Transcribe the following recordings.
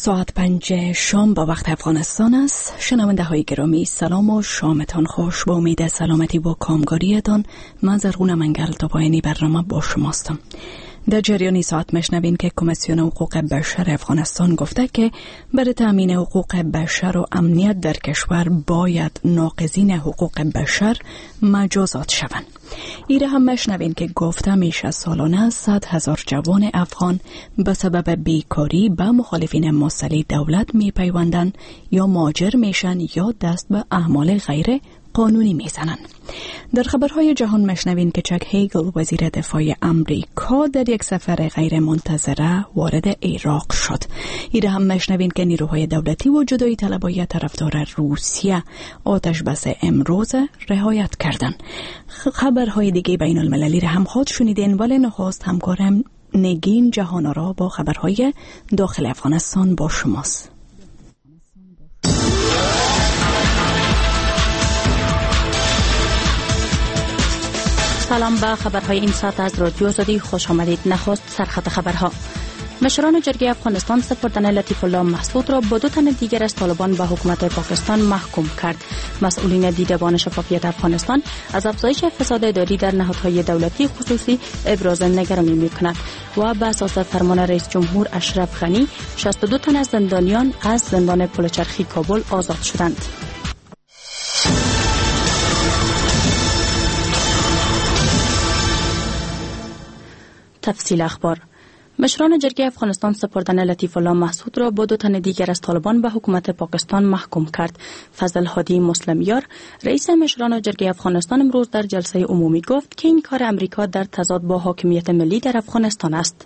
ساعت 5 شام با وقت افغانستان است. شنونده های گرامی سلام و شامتان خوش. با امید سلامتی و کامگاریتان من زرغون منگل تا پایانی برنامه با شماستم. در جریانی ساعت مشنوین که کمیسیون حقوق بشر افغانستان گفته که برای تامین حقوق بشر و امنیت در کشور باید ناقضین حقوق بشر مجازات شوند. ایره هم مشنوین که گفته میشه سالانه 100,000 جوان افغان به سبب بیکاری به مخالفین مسلح دولت میپیوندن یا مهاجر میشن یا دست به اعمال غیر قانونی میزنن. در خبرهای جهان مشنوین که چک هیگل وزیر دفاع امریکا در یک سفر غیر منتظره وارد عراق شد. ایره هم مشنوین که نیروهای دولتی و جدایی طلبای طرفدار روسیه آتش بس امروز رعایت کردن. خبرهای دیگه بین المللی را هم خود شنیدین، ولی نخست همکارم نگین جهان را با خبرهای داخل افغانستان با شماست. سلام، به خبرهای این ساعت از رادیو آزادی خوش آمدید. نخست سرخط خبرها. مشران جرگه افغانستان سپردن لطیف الله محسود را با 2 تن دیگر از طالبان به حکومت پاکستان محکوم کرد. مسئولین دیدبان شفافیت افغانستان از افزایش فساد اداری در نهادهای دولتی خصوصی ابراز نگرانی می‌کند و به اساس فرمان رئیس جمهور اشرف غنی 62 تن از زندانیان از زندان پلچرخی کابل آزاد شدند. تفصیل اخبار. مشران جرگه افغانستان سپردن لطیف الله محسود را با 2 تن دیگر از طالبان به حکومت پاکستان محکوم کرد. فضل هادی مسلمیار رئیس مشران جرگه افغانستان امروز در جلسه عمومی گفت که این کار امریکا در تضاد با حاکمیت ملی در افغانستان است.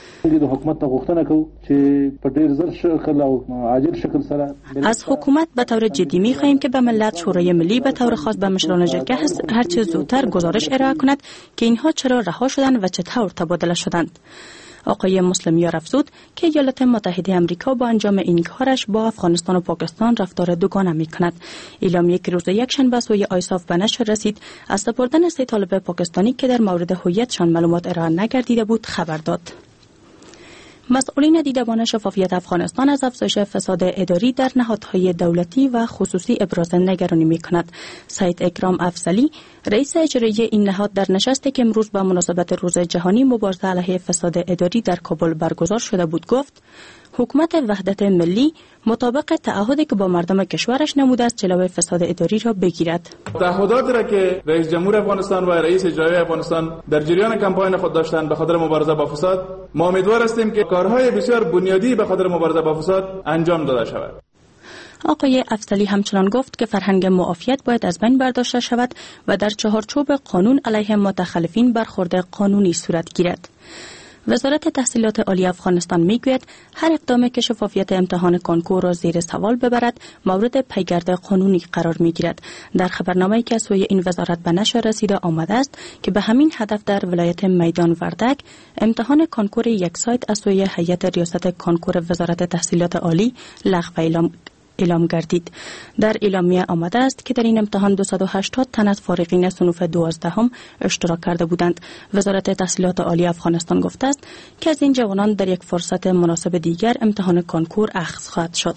از حکومت به طور جدی می خواهیم که به ملت شورای ملی به طور خاص به مشران جرگه هر چه زودتر گزارش ارائه کند که اینها چرا رها شدند و چطور تبادله شدند. آقای مسلمیار افزود که ایالات متحده آمریکا با انجام این کارش با افغانستان و پاکستان رفتار دوگانه می کند. اعلامیه که روز یکشنبه سوی آیساف به نشر رسید از سپردن 3 طالب پاکستانی که در مورد هویتشان معلومات ارائه نگردیده بود خبر داد. مسئولین دیدبان شفافیت افغانستان از افزایش فساد اداری در نهادهای دولتی و خصوصی ابراز نگرانی می‌کند. سید اکرام افضلی رئیس اجرایی این نهاد در نشستی که امروز با مناسبت روز جهانی مبارزه علیه فساد اداری در کابل برگزار شده بود گفت حکومت وحدت ملی مطابق تعهدی که با مردم کشورش نموده است جلوی فساد اداری را بگیرد. تعهداتی را که رئیس جمهور افغانستان و رئیس اجرایی افغانستان در جریان کمپاین خود داشتند به خاطر مبارزه با فساد، ما امیدوار هستیم که کارهای بسیار بنیادی به خاطر مبارزه با فساد انجام داده شود. آقای افضلی همچنان گفت که فرهنگ معافیت باید از بین برداشته شود و در چهارچوب قانون علیه متخلفین برخورد قانونی صورت گیرد. وزارت تحصیلات عالی افغانستان میگوید هر اقدامی که شفافیت امتحان کنکور را زیر سوال ببرد مورد پیگرد قانونی قرار میگیرد. در خبرنامه‌ای که سوی این وزارت به نشر رسیده آمده است که به همین هدف در ولایت میدان وردک امتحان کنکور یک سایت از سوی هیئت ریاست کنکور وزارت تحصیلات عالی لغو اعلام گردید. در اعلامیه آمده است که در این امتحان 280 تن از فارغین صنوف 12 اشتراک کرده بودند. وزارت تحصیلات عالی افغانستان گفته است که از این جوانان در یک فرصت مناسب دیگر امتحان کنکور اخذ خواهد شد.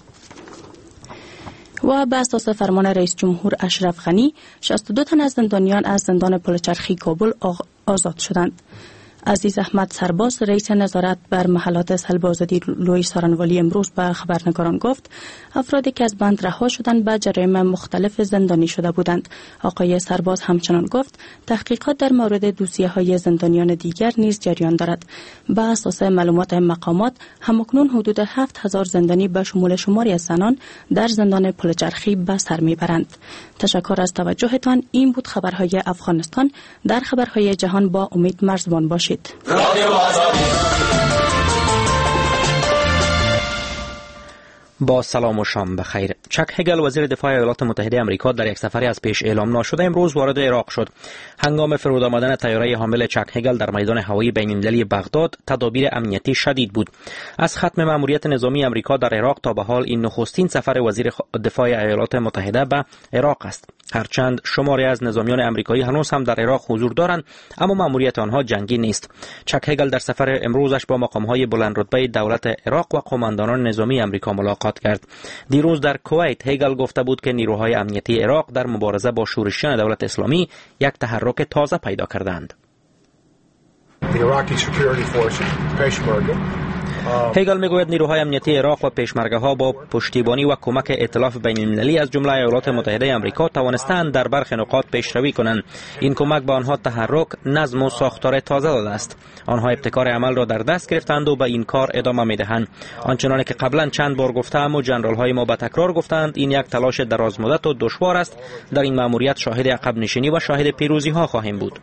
و به اساس فرمان رئیس جمهور اشرف غنی 62 تن از زندانیان از زندان پلچرخی کابل آزاد شدند. عزیز احمد سرباز رئیس نظارت بر محلات سلب آزادی لوی سارنوالی امروز به خبرنگاران گفت افرادی که از بند رها شدند به جرایم مختلف زندانی شده بودند. آقای سرباز همچنان گفت تحقیقات در مورد دوسیه‌های زندانیان دیگر نیز جریان دارد. به اساس معلومات مقامات همکنون حدود 7000 زندانی به شمول شماری از زنان در زندان پلچرخی به سر میبرند. تشکر از توجهتان. این بود خبرهای افغانستان. در خبرهای جهان با امید مرزبان باشید. با سلام و شام بخیر. چک هیگل وزیر دفاع ایالات متحده آمریکا در یک سفری از پیش اعلام ناشده امروز وارد عراق شد. هنگام فرود آمدن طیاره حامل چک هیگل در میدان هوایی بین‌المللی بغداد تدابیر امنیتی شدید بود. از ختم مأموریت نظامی آمریکا در عراق تا به حال این نخستین سفر وزیر دفاع ایالات متحده به عراق است. هرچند شماری از نظامیان امریکایی هنوز هم در عراق حضور دارند، اما مأموریت آنها جنگی نیست. چک هگل در سفر امروزش با مقام‌های بلندرتبه دولت عراق و قماندانان نظامی امریکا ملاقات کرد. دیروز در کویت هگل گفته بود که نیروهای امنیتی عراق در مبارزه با شورشیان دولت اسلامی یک تحرک تازه پیدا کردند. هگل میگوید نیروهای امنیتی عراق و پیشمرگه ها با پشتیبانی و کمک ائتلاف بین المللی از جمله ایالات متحده آمریکا توانستند در برخی نقاط پیشروی کنند. این کمک به آنها تحرک، نظم و ساختار تازه داده است. آنها ابتکار عمل را در دست گرفتند و به این کار ادامه میدهند. آنچنانی که قبلا چند بار گفتم و جنرال های ما به تکرار گفتند، این یک تلاش دراز مدت و دشوار است. در این مأموریت شاهد عقب نشینی و شاهد پیروزی ها خواهیم بود.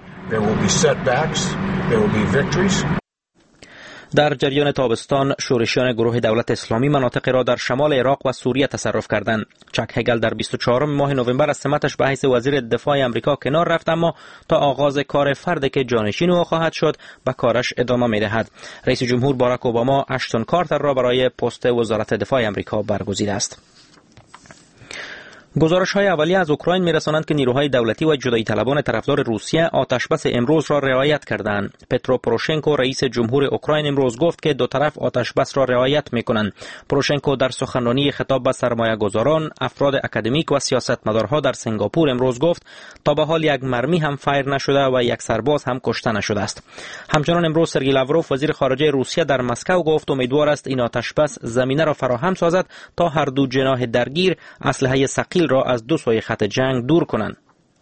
در جریان تابستان شورشیان گروه دولت اسلامی مناطق را در شمال عراق و سوریه تصرف کردند. چک هگل در 24 ماه نوامبر از سمتش به حیث وزیر دفاع آمریکا کنار رفت، اما تا آغاز کار فردی که جانشین او خواهد شد به کارش ادامه می‌دهد. رئیس جمهور باراک اوباما اشتون کارتر را برای پست وزارت دفاع آمریکا برگزیده است. گزارش‌های اولیه از اوکراین می‌رسانند که نیروهای دولتی و جدایی طلبان طرفدار روسیه آتشبس امروز را رعایت کردند. پترو پوروشنکو رئیس جمهور اوکراین امروز گفت که دو طرف آتشبس را رعایت می‌کنند. پوروشنکو در سخنرانی خطاب به سرمایه‌گذاران، افراد اکادمیک و سیاستمدارها در سنگاپور امروز گفت تا به حال یک مرمی هم فایر نشده و یک سرباز هم کشته نشده است. همچنان امروز سرگئی لاوروف وزیر خارجه روسیه در مسکو گفت امیدوار است این آتشبس زمینه را فراهم سازد تا هر دو جناح درگیر اسلحه ثقیل را از دو سوی خط جنگ دور کنند.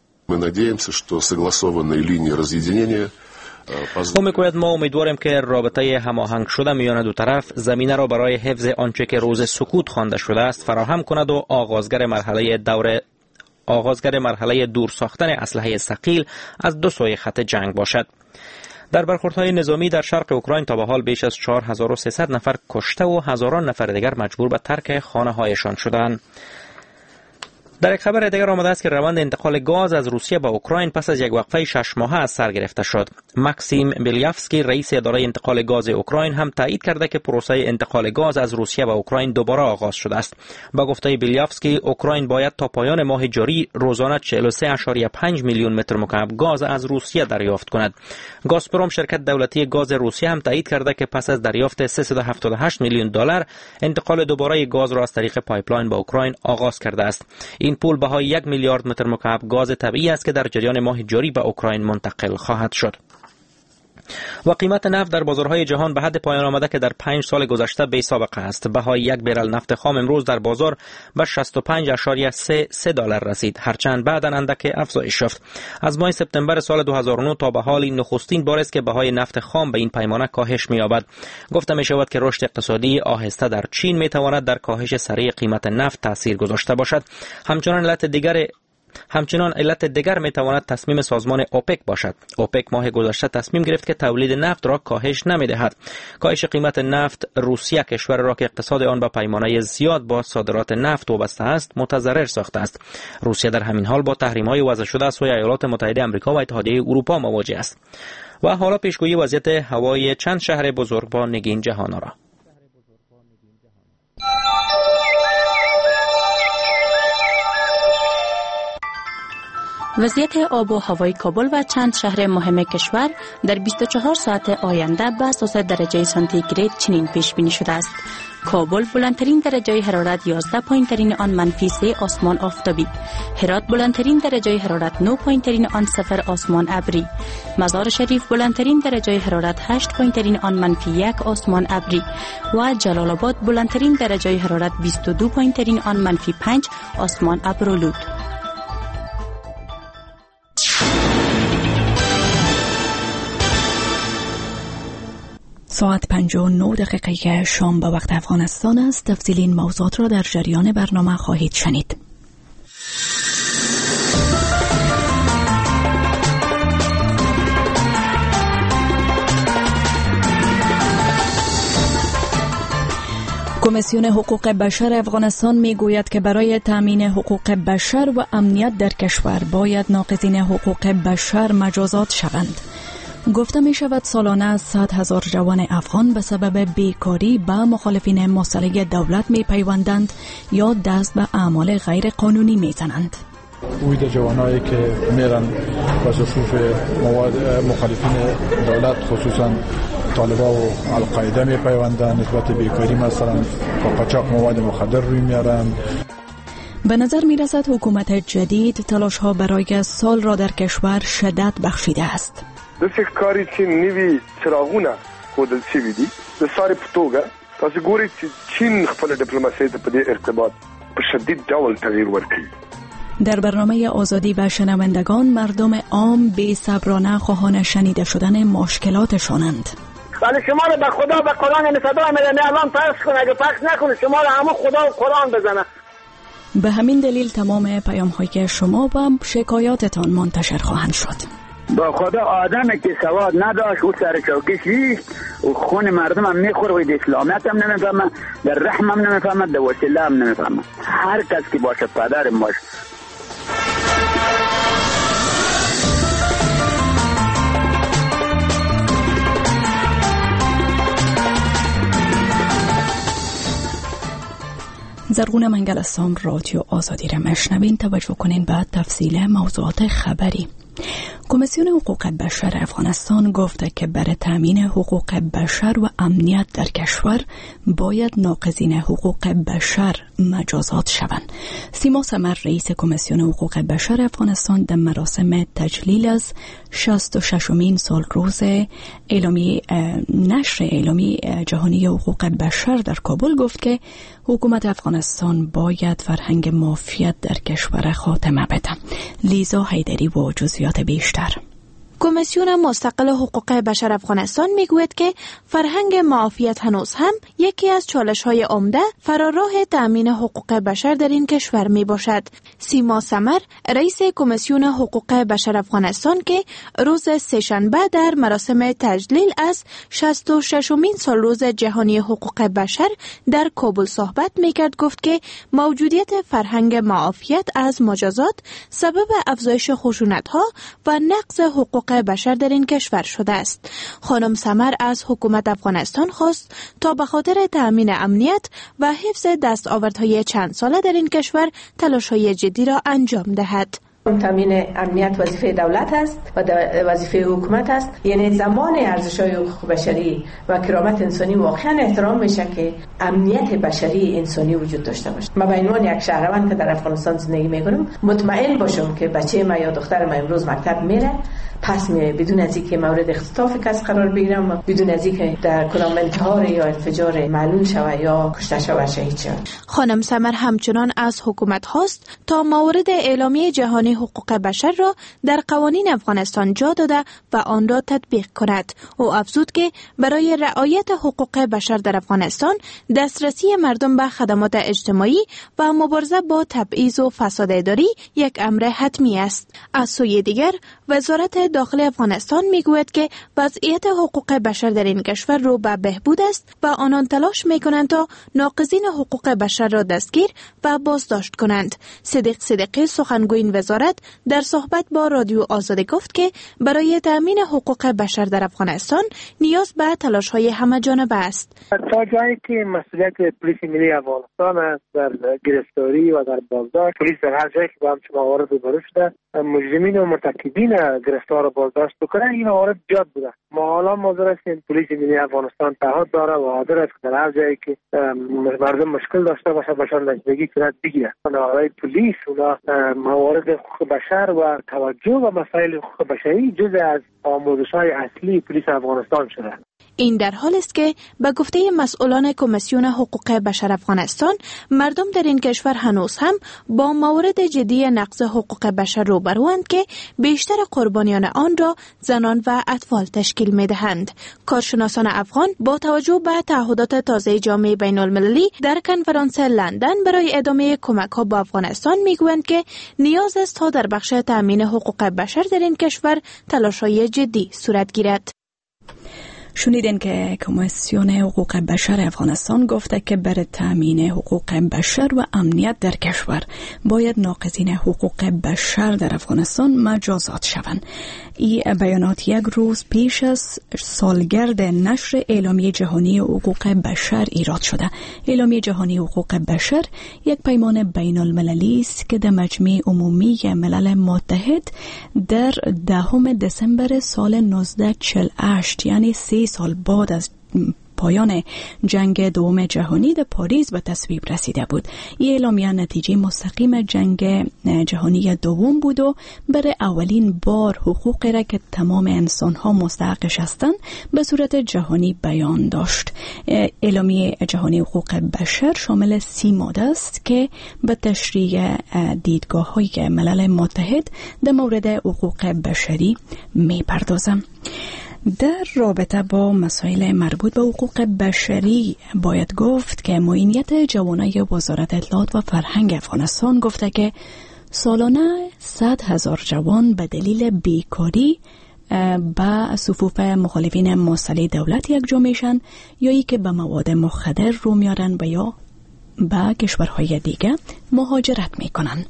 او میگوید ما امیدواریم که رابطه هماهنگ شده میان دو طرف زمینه را برای حفظ آنچه که روز سکوت خوانده شده است فراهم کند و آغازگر مرحله دور ساختن اسلحه ثقیل از دو سوی خط جنگ باشد. در برخوردهای نظامی در شرق اوکراین تا به حال بیش از 4300 نفر کشته و هزاران نفر دیگر مجبور به ترک خانه‌هایشان شدند. در یک خبر دیگر آمده است که روند انتقال گاز از روسیه به اوکراین پس از یک وقفه 6 ماهه از سر گرفته شد. ماکسیم بیلیافسکی رئیس اداره انتقال گاز اوکراین هم تایید کرده که پروسه انتقال گاز از روسیه به اوکراین دوباره آغاز شده است. با گفته بیلیافسکی اوکراین باید تا پایان ماه جاری روزانه 43.5 میلیون متر مکعب گاز از روسیه دریافت کند. گازپروم شرکت دولتی گاز روسیه هم تایید کرده که پس از دریافت 378 میلیون دلار انتقال دوباره گاز را از طریق پایپلاین به اوکراین آغاز کرده است. این پول بهای 1 میلیارد متر مکعب گاز طبیعی است که در جریان ماه جاری به اوکراین منتقل خواهد شد. و قیمت نفت در بازارهای جهان به حد پایان آمده که در 5 سال گذشته بی سابقه است. بهای یک برل نفت خام امروز در بازار به 65.33 دلار رسید، هرچند بعداً اندک افزایش یافت. از ماه سپتامبر سال 2009 تا به حال این نخستین بار است که بهای نفت خام به این پیمانه کاهش می‌یابد. گفته می‌شود که رشد اقتصادی آهسته در چین می‌تواند در کاهش سریع قیمت نفت تاثیر گذاشته باشد. همچنان علت دیگر میتواند تصمیم سازمان اوپک باشد. اوپک ماه گذشته تصمیم گرفت که تولید نفت را کاهش نمیدهد. کاهش قیمت نفت روسیه، کشور را که اقتصاد آن به پیمانه زیاد با صادرات نفت وابسته است، متضرر ساخته است. روسیه در همین حال با تحریم‌های وضع شده از سوی ایالات متحده آمریکا و اتحادیه اروپا مواجه است. و حالا پیشگویی وضعیت هوای چند شهر بزرگ با نگین جهان را. وضعیت آب و هوای کابل و چند شهر مهم کشور در 24 ساعت آینده به اساس درجه سانتیگراد چنین پیش بینی شده است. کابل بلندترین درجه حرارت 11، پایینترین آن -3 آسمان آفتابی. هرات بلندترین درجه حرارت 9، پایینترین آن 0 آسمان ابری. مزار شریف بلندترین درجه حرارت 8، پایینترین آن -1 آسمان ابری. و جلال آباد بلندترین درجه حرارت 22، پایینترین آن -5 آسمان ابرآلود. ساعت 59 شام به وقت افغانستان است. تفصیل این موضوعات را در جریان برنامه خواهید شنید. کمیسیون حقوق بشر افغانستان می گوید که برای تامین حقوق بشر و امنیت در کشور باید ناقضین حقوق بشر مجازات شوند. گفته می شود سالانه 100,000 جوان افغان به سبب بیکاری به مخالفین مسلح دولت می پیوندند یا دست به اعمال غیر قانونی می زنند. اوید جوانایی که میرن و صفوف مخالفین دولت خصوصا طالبا و القاعده میپیوندن، نسبت بیکاری مثلا با قاچاق مواد مخدر روی میارن. به نظر می رسد حکومت جدید تلاش ها برای سال را در کشور شدت بخشیده است. دسته کاری چین نیوی چراغونه خودل چی بیدی دساره پتوگه تاسو ګورئ چې چین خپل ډیپلوماسي په دې ارتباط په شدید ډول تغییر ورکړي. در برنامه آزادی و شنوندگان مردم عام بی صبرانه خواهان شنیده شدن مشکلاتشانند. ولی شما رو به خدا به قرآن صدا میدن الان پخش کنه، اگه پخش نکنه شما رو همه خدا و قرآن بزنه. به همین دلیل تمام پیام‌های شما و شکایاتتان منتشر خواهند شد. با خدا آدمی که سواد نداشت او سر چوکشی و خون مردم هم میخوره و اسلامیت هم نمیفهمه، در رحم هم نمیفهمه، در وسیله هم نمیفهمه. هر کس که باشه پدرم باشه. زرغون منگلستان رادیو آزادی را مشنوین. توجه کنین به تفصیل موضوعات خبری. کمیسیون حقوق بشر افغانستان گفته که برای تامین حقوق بشر و امنیت در کشور باید ناقضین حقوق بشر مجازات شوند. سیما سمر رئیس کمیسیون حقوق بشر افغانستان در مراسم تجلیل از 66مین سال روز نشر اعلامیه جهانی حقوق بشر در کابل گفت که حکومت افغانستان باید فرهنگ معافیت در کشور خاتمه بده. لیزا حیدری و جزئیات بیشتر. کمیسیون مستقل حقوق بشر افغانستان میگوید که فرهنگ معافیت هنوز هم یکی از چالش‌های عمده فراراه تأمین حقوق بشر در این کشور می باشد. سیما سمر رئیس کمیسیون حقوق بشر افغانستان که روز سه‌شنبه در مراسم تجلیل از 66مین سال روز جهانی حقوق بشر در کابل صحبت میکرد گفت که موجودیت فرهنگ معافیت از مجازات سبب افزایش خشونت‌ها و نقض حقوق بشر در این کشور شده است. خانم سمر از حکومت افغانستان خواست تا به خاطر تأمین امنیت و حفظ دستاوردهای چند ساله در این کشور تلاش‌های جدی را انجام دهد. تامین امنیت وظیفه دولت است و وظیفه حکومت است. یعنی زمان ارزش‌های حقوق بشری و کرامت انسانی واقعا احترام میشه که امنیت بشری انسانی وجود داشته باشه. من به عنوان یک شهروند که در افغانستان زندگی میکنم مطمئن باشم که بچه ما یا دختر ما امروز مکتب میره پس میره بدون از اینکه مورد اختطاف کس قرار بگیرم، بدون از اینکه در کدام انتحار یا انفجار معلول شود یا کشته شود شهید شود. خانم سمر همچنان از حکومت خواست تا موارد اعلامیه جهانی حقوق بشر را در قوانین افغانستان جا داده و آن را تطبیق کند. او افزود که برای رعایت حقوق بشر در افغانستان دسترسی مردم به خدمات اجتماعی و مبارزه با تبعیض و فساد اداری یک امر حتمی است. از سوی دیگر وزارت داخل افغانستان میگوید که وضعیت حقوق بشر در این کشور رو به بهبود است و آنان تلاش میکنند تا ناقضین حقوق بشر را دستگیر و بازداشت کنند. صدیق صدیقی سخنگوی این وزارت در صحبت با رادیو آزادی گفت که برای تأمین حقوق بشر در افغانستان نیاز به تلاش‌های همه‌جانبه است. تا جایی که مسئولیت پلیس ملی افغانستان است در گرفتاری و در بازداشت، پلیس در هر جایی که با همچین موارد روبرو شده مجرمین و مرتکبین گرفتار و بازداشت بکنه، این موارد زیاد بوده. ما حالا منتظر هستیم پلیس ملی افغانستان تعهد داره و حاضر است که در هر جایی که مردم مشکل داشته باشه باشن نزدیکی صورت بگیره. برای پلیس اونا موارد حقوق بشر و توجه و مسائل حقوق بشری جزء از آموزش‌های اصلی پلیس افغانستان شده. این در حال است که به گفته مسئولان کمیسیون حقوق بشر افغانستان مردم در این کشور هنوز هم با موارد جدی نقض حقوق بشر روبروند که بیشتر قربانیان آن را زنان و اطفال تشکیل می‌دهند. کارشناسان افغان با توجه به تعهدات تازه جامعه بین‌المللی در کنفرانس لندن برای ادامه کمک‌ها با افغانستان می‌گویند که نیاز است تا در بخش تأمین حقوق بشر در این کشور تلاش‌های جدی صورت گیرد. شنیدین که کمیسیون حقوق بشر افغانستان گفته که برای تأمین حقوق بشر و امنیت در کشور باید ناقضین حقوق بشر در افغانستان مجازات شوند. این بیانات یک روز پیش از سالگرد نشر اعلامیه جهانی حقوق بشر ایراد شده. اعلامیه جهانی حقوق بشر یک پیمان بین المللی است که در مجمع عمومی ملل متحد در 10 دسامبر سال 1948 یعنی 3 سال بعد از پایان جنگ دوم جهانی در پاریس به تصویب رسیده بود. این اعلامیه نتیجه مستقیم جنگ جهانی دوم بود و برای اولین بار حقوقی را که تمام انسان‌ها مستحقش هستند به صورت جهانی بیان داشت. اعلامیه جهانی حقوق بشر شامل 30 ماده است که به تشریح دیدگاه‌های ملل متحد در مورد حقوق بشری می‌پردازند. در رابطه با مسائل مربوط به حقوق بشری باید گفت که معینیت جوانای وزارت اطلاعات و فرهنگ افغانستان گفته که سالانه 100,000 جوان به دلیل بیکاری به صفوف مخالفین مسلح دولت یکجا میشن یا ای که به مواد مخدر رو میارن و یا به کشورهای دیگه مهاجرت میکنن.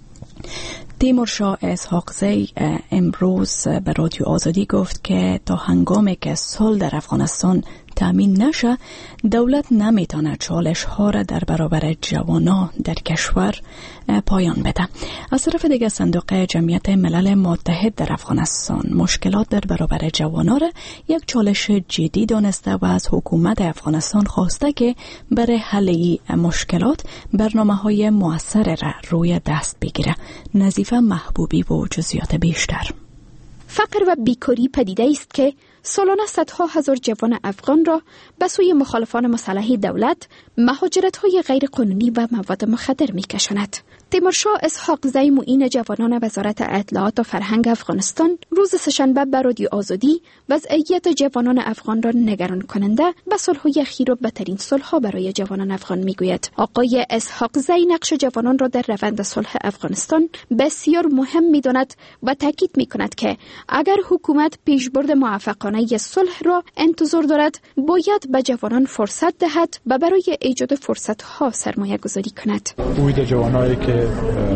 تیمورشاه اسحاقزی امروز به رادیو آزادی گفت که تا هنگامی که صلح در افغانستان تامین نشه دولت نمیتونه چالش ها را در برابر جوانا در کشور پایان بده. از طرف دیگه صندوق جمعیت ملل متحد در افغانستان مشکلات در برابر جوانا را یک چالش جدی دانسته و از حکومت افغانستان خواسته که برای حل این مشکلات برنامه‌های مؤثر را روی دست بگیره. نظیفه محبوبی و جزئیات بیشتر. فقر و بیکاری پدیده است که سالانه صدها هزار جوان افغان را به سوی مخالفان مسلح دولت، مهاجرت‌های غیر قانونی و مواد مخدر می‌کشاند. تیمورشاه اسحاقزی معین جوانان وزارت اطلاعات و فرهنگ افغانستان روز سه‌شنبه به رادیو آزادی وضعیت جوانان افغان را نگران کننده و صلح‌های اخیر و بدترین صلح‌ها برای جوانان افغان میگوید. آقای اسحاقزی نقش جوانان را در روند صلح افغانستان بسیار مهم می‌داند و تاکید می‌کند که اگر حکومت پیشبرد موفقانه صلح را انتظار دارد باید به جوانان فرصت دهد و برای ایجاد فرصت‌ها سرمایه گذاری کند. اوید جوانایی که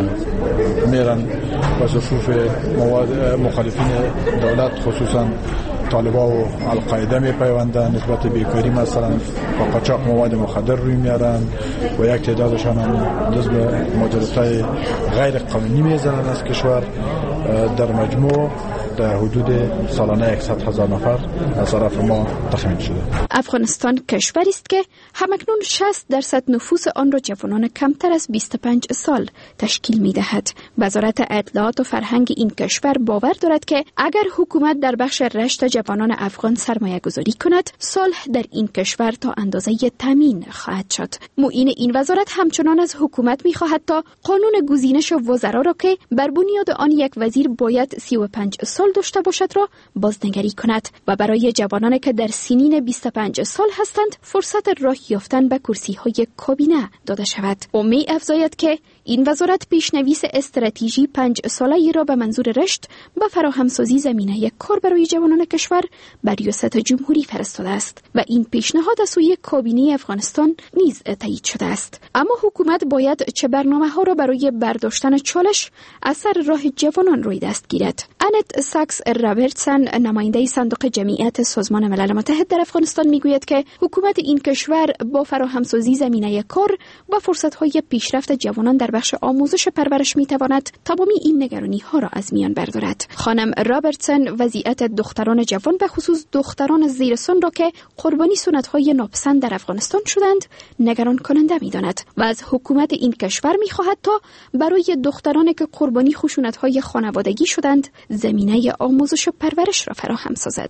میرن به صفوف مخالفین دولت خصوصا طالبا و القاعده میپیوندن، نسبت بیکاری مثلا با قاچاق مواد مخدر روی میارن و یک تعدادشان هم جزو مهاجرت‌های غیر قانونی میزنن از کشور. در مجموع در حدود سالانه 100,000 نفر از طرف ما تخمین شده. افغانستان کشوری است که همکنون 60% نفوس آن را جوانان کمتر از 25 سال تشکیل می‌دهد. وزارت اطلاعات و فرهنگ این کشور باور دارد که اگر حکومت در بخش رشد جوانان افغان سرمایه گذاری کند، صلح در این کشور تا اندازه تامین خواهد شد. معین این وزارت همچنان از حکومت می‌خواهد تا قانون گزینش وزرا را که بر بنیاد آن یک وزیر باید 35 سال داشته باشد را بازنگری کند و برای جوانان که در سنین 25 سال هستند فرصت راه یافتن به کرسی‌های کابینه داده شود. او می افزاید که این وزارت پیشنویس استراتژی 5 ساله‌ای را به منظور رشد و فراهمسازی زمینه کار برای جوانان کشور به ریاست جمهوری فرستاده است و این پیشنهاد از سوی کابینه افغانستان نیز تایید شده است. اما حکومت باید چه برنامه‌ها را برای برداشتن چالش اثر راه جوانان روی دست گیرد. انت ساکس رابرتسن نماینده صندوق جمعیت سازمان ملل متحد در افغانستان میگوید که حکومت این کشور با فراهمسازی زمینه کار و فرصت‌های پیشرفت جوانان در بخش آموزش پرورش میتواند تمامی این نگرانی‌ها را از میان بردارد. خانم رابرتسن وضعیت دختران جوان به خصوص دختران زیر سن را که قربانی سنت‌های ناپسند در افغانستان شدند نگران کننده می‌داند و از حکومت این کشور می‌خواهد تا برای دخترانی که قربانی خشونت‌های خانوادگی شدند زمینه آموزش و پرورش را فراهم سازد.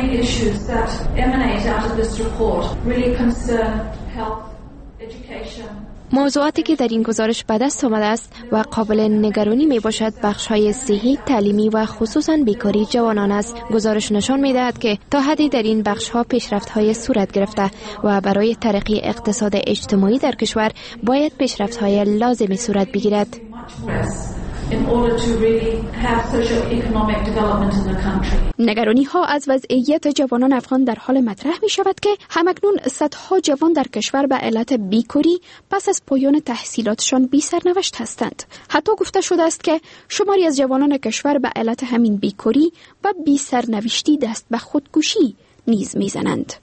موضوعاتی که در این گزارش به دست آمده است و قابل نگرانی می باشد بخش‌های صحی، تعلیمی و خصوصاً بیکاری جوانان است. گزارش نشان می دهد که تا حدی در این بخش‌ها پیشرفت‌های صورت گرفته و برای ترقی اقتصاد اجتماعی در کشور باید پیشرفت‌های لازمی صورت بگیرد. نگرانی ها از وضعیت جوانان افغان در حال مطرح می شود که همکنون صدها جوان در کشور به علت بیکاری پس از پایان تحصیلاتشان بی سرنوشت هستند. حتی گفته شده است که شماری از جوانان کشور به علت همین بیکاری و بی سرنوشتی دست به خودکشی نیز می زنند.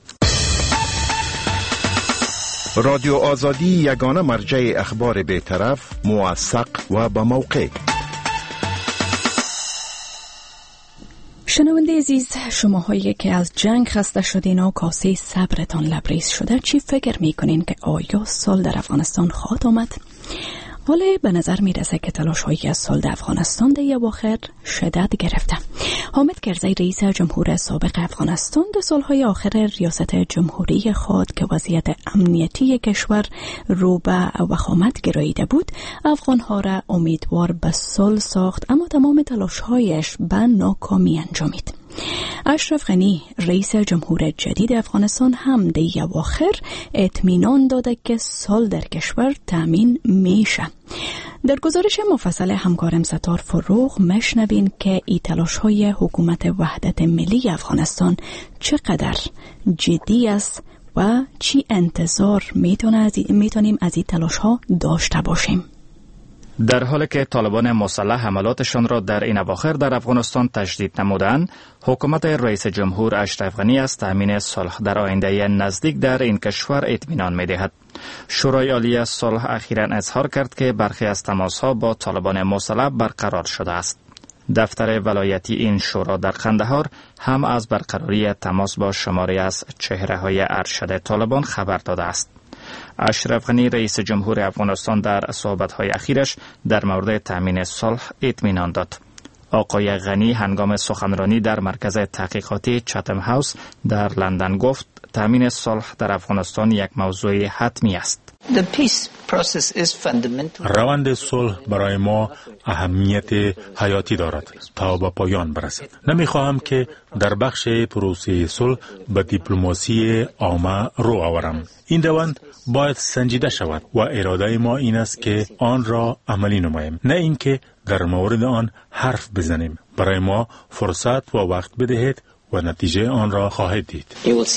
رادیو آزادی یگانه مرجع اخبار بی‌طرف، موثق و با موقع. شنونده عزیز، شماهایی که از جنگ خسته شدین و کاسه صبرتان لبریز شده، چی فکر میکنین که آیا سال در افغانستان خواهد آمد؟ ولی به نظر میرسه که تلاش هایی از سال در افغانستان در اواخر شدت گرفته. حامد کرزی رئیس جمهور سابق افغانستان در سالهای آخر ریاست جمهوری خود که وضعیت امنیتی کشور رو به وخامت گراییده بود، افغانها را امیدوار به صلح ساخت، اما تمام تلاش هایش به ناکامی انجامید. اشرف غنی رئیس جمهور جدید افغانستان هم در اواخر اطمینان داده که صلح در کشور تامین میشه. در گزارش مفصل همکارم ستار فروغ مشنوین که این تلاش‌های حکومت وحدت ملی افغانستان چقدر جدی است و چی انتظار میتونیم از این تلاش‌ها داشته باشیم. در حالی که طالبان مسلح حملاتشان را در این اواخر در افغانستان تجدید نمودند، حکومت رئیس جمهور اشرف غنی از تامین صلح در آینده نزدیک در این کشور اطمینان می‌دهد. شورای عالی صلح اخیراً اظهار کرد که برخی از تماس‌ها با طالبان مسلح برقرار شده است. دفتر ولایتی این شورا در قندهار هم از برقراری تماس با شماری از چهره‌های ارشد طالبان خبر داده است. اشرف غنی رئیس جمهور افغانستان در صحبت‌های اخیرش در مورد تامین صلح اطمینان داد. آقای غنی هنگام سخنرانی در مرکز تحقیقاتی چاتم هاوس در لندن گفت تامین صلح در افغانستان یک موضوع حتمی است. روند صلح برای ما اهمیت حیاتی دارد تا به پایان برسد. نمیخواهم که در بخش پروسه صلح به دیپلماسی عامه رو آورم. این روند باید سنجیده شود و اراده ما این است که آن را عملی نماییم، نه اینکه در مورد آن حرف بزنیم. برای ما فرصت و وقت بدهید و نتیجه آن را خواهید دید.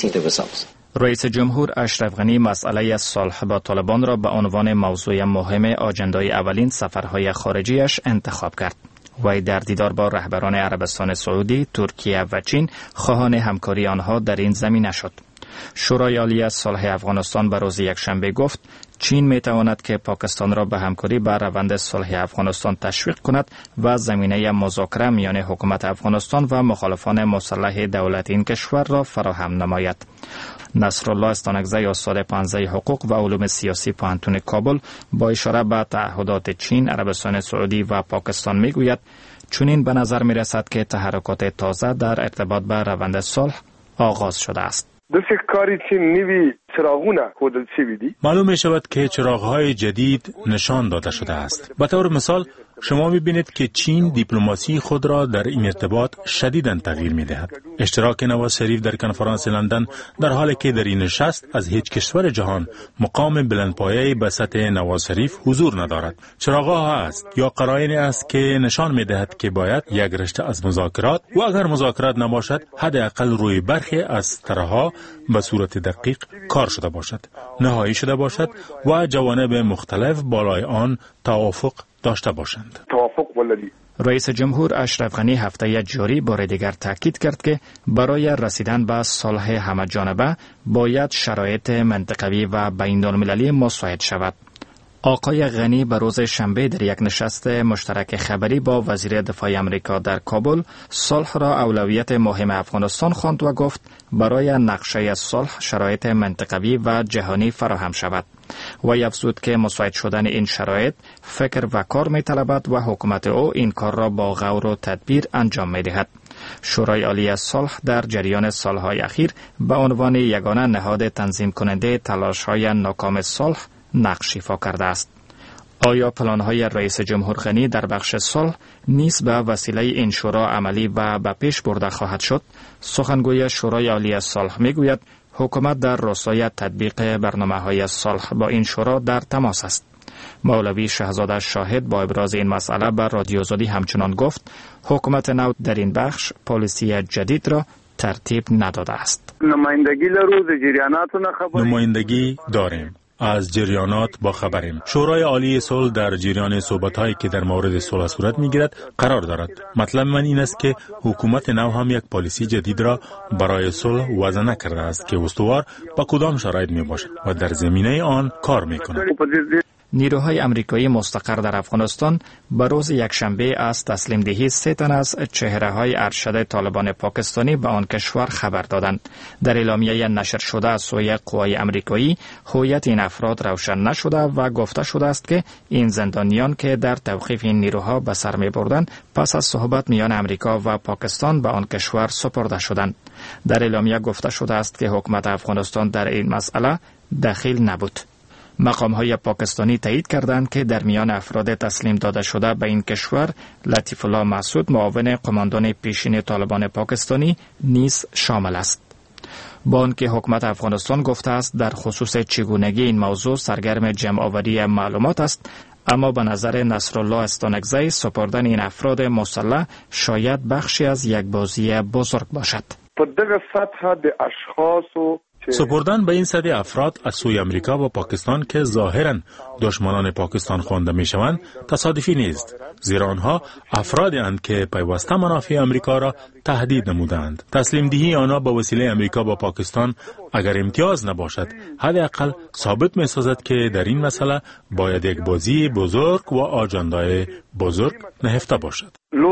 رئیس جمهور اشرف غنی مسئله صلح با طالبان را به عنوان موضوع مهم آجندای اولین سفرهای خارجیش انتخاب کرد. وی در دیدار با رهبران عربستان سعودی، ترکیه و چین خواهان همکاری آنها در این زمینه شد. شورای عالی صلح افغانستان به روز یکشنبه گفت چین می تواند که پاکستان را به همکاری بر روند صلح افغانستان تشویق کند و زمینه مذاکره میان حکومت افغانستان و مخالفان مسلح دولت این کشور را فراهم نماید. نصرالله استانکزی استاد پانزه حقوق و علوم سیاسی پوهنتون کابل با اشاره به تعهدات چین، عربستان سعودی و پاکستان میگوید چنین به نظر می رسد که تحرکات تازه در ارتباط به روند صلح آغاز شده است. دسته کاری چین نیوی چراغونه خودل چی بیدی؟ معلوم می شود که چراغ‌های جدید نشان داده شده است. به طور مثال شما می بینید که چین دیپلماسی خود را در این ارتباط شدیداً تغییر می دهد. اشتراک نواز شریف در کنفرانس لندن در حالی که در این نشست از هیچ کشور جهان مقام بلندپایه‌ای به سطح نواز شریف حضور ندارد. چراغ‌ها است یا قرائنی است که نشان می دهد که باید یک رشته از مذاکرات و اگر مذاکرات نباشد حداقل روی برخی از طرح‌ها به صورت دقیق کار شده باشد، نهایی شده باشد و جوانب مختلف بالای آن توافق داشته باشند. رئیس جمهور اشرف غنی هفته جاری بار دیگر تاکید کرد که برای رسیدن به صلح همه جانبه باید شرایط منطقوی و بین‌المللی مساعد شود. آقای غنی به روز شنبه در یک نشست مشترک خبری با وزیر دفاع آمریکا در کابل صلح را اولویت مهم افغانستان خواند و گفت برای نقشه صلح شرایط منطقوی و جهانی فراهم شود. و افزود که مساعد شدن این شرایط فکر و کار می طلبد و حکومت او این کار را با غور و تدبیر انجام می دهد. شورای عالی صلح در جریان سالهای اخیر به عنوان یگانه نهاد تنظیم کننده تلاش‌های ناکام صلح نقش ایفا کرده است. آیا پلان‌های رئیس جمهور غنی در بخش صلح نیز به وسیله این شورا عملی و به پیش برده خواهد شد؟ سخنگوی شورای عالی صلح میگوید حکومت در راستای تطبیق برنامه‌های صلح با این شورا در تماس است. مولوی شهزاده شاهد با ابراز این مسئله بر رادیو آزادی همچنان گفت حکومت نو در این بخش پالیسی جدید را ترتیب نداده است. نمایندگی داریم. از جریانات با خبریم. شورای عالی صلح در جریان صحبت‌هایی که در مورد صلح صورت می‌گیرد قرار دارد. مطلب من این است که حکومت نو هم یک پالیسی جدید را برای صلح وضع نکرده است که استوار با کدام شرایط میباشد و در زمینه آن کار میکند. نیروهای امریکایی مستقر در افغانستان به روز یکشنبه از تسلیم دهی 3 تن از چهره‌های ارشد طالبان پاکستانی به آن کشور خبر دادند. در اعلامیه نشر شده از سوی قوای امریکایی هویت این افراد روشن نشده و گفته شده است که این زندانیان که در توقیف این نیروها به سر می‌بردند پس از صحبت میان امریکا و پاکستان به آن کشور سپرده شدند. در اعلامیه گفته شده است که حکومت افغانستان در این مسئله دخیل نبود. مقام‌های پاکستانی تایید کردند که در میان افراد تسلیم داده شده به این کشور لطیف الله مسعود معاون قماندان پیشین طالبان پاکستانی نیز شامل است. با آنکه حکومت افغانستان گفته است در خصوص چگونگی این موضوع سرگرم جمع‌آوری معلومات است، اما به نظر نصرالله استانکزی سپردن این افراد مسلح شاید بخشی از یک بازی بزرگ باشد. سپردن به این سطح افراد از سوی امریکا و پاکستان که ظاهراً دشمنان پاکستان خوانده می شوند تصادفی نیست، زیرا آنها افرادی اند که پیوسته منافع امریکا را تهدید نمودند. تسلیم دهی آنها به وسیله امریکا با پاکستان اگر امتیاز نباشد، حداقل ثابت می سازد که در این مسئله باید یک بازی بزرگ و آجندای بزرگ نهفته باشد.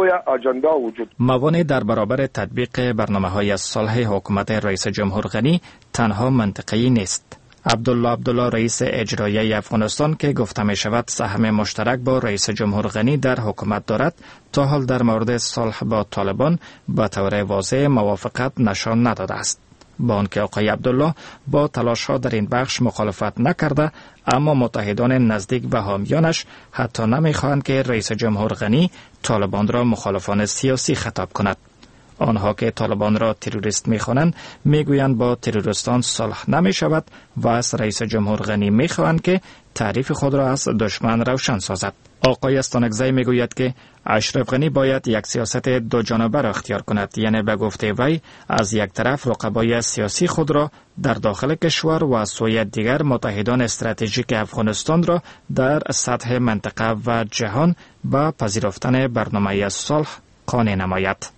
موانع در برابر تطبیق برنامه‌های صلح حکومت رئیس جمهور غنی تنها منطقی نیست. عبدالله رئیس اجرایی افغانستان که گفته می شود سهم مشترک با رئیس جمهور غنی در حکومت دارد، تا حال در مورد صلح با طالبان به طور واضح موافقت نشان نداده است. با آنکه آقای عبدالله با تلاش‌ها در این بخش مخالفت نکرده، اما متحدان نزدیک و حامیانش حتی نمی‌خواهند که رئیس جمهور غنی طالبان را مخالفان سیاسی خطاب کند. آنها که طالبان را تروریست می‌خوانند میگویند با تروریستان صلح نمی‌شود و از رئیس جمهور غنی می‌خواهند که تعریف خود را از دشمن روشن سازد. آقای استانکزی میگوید که اشرف غنی باید یک سیاست دو جانبه را اختیار کند، یعنی به گفته وی از یک طرف رقبای سیاسی خود را در داخل کشور و از سوی دیگر متحدان استراتژیک افغانستان را در سطح منطقه و جهان به پذیرفتن برنامه صلح قانع نماید.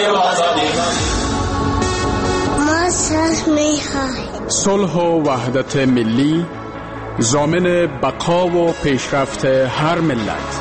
صلح و وحدت ملی ضامن بقا و پیشرفت هر ملت.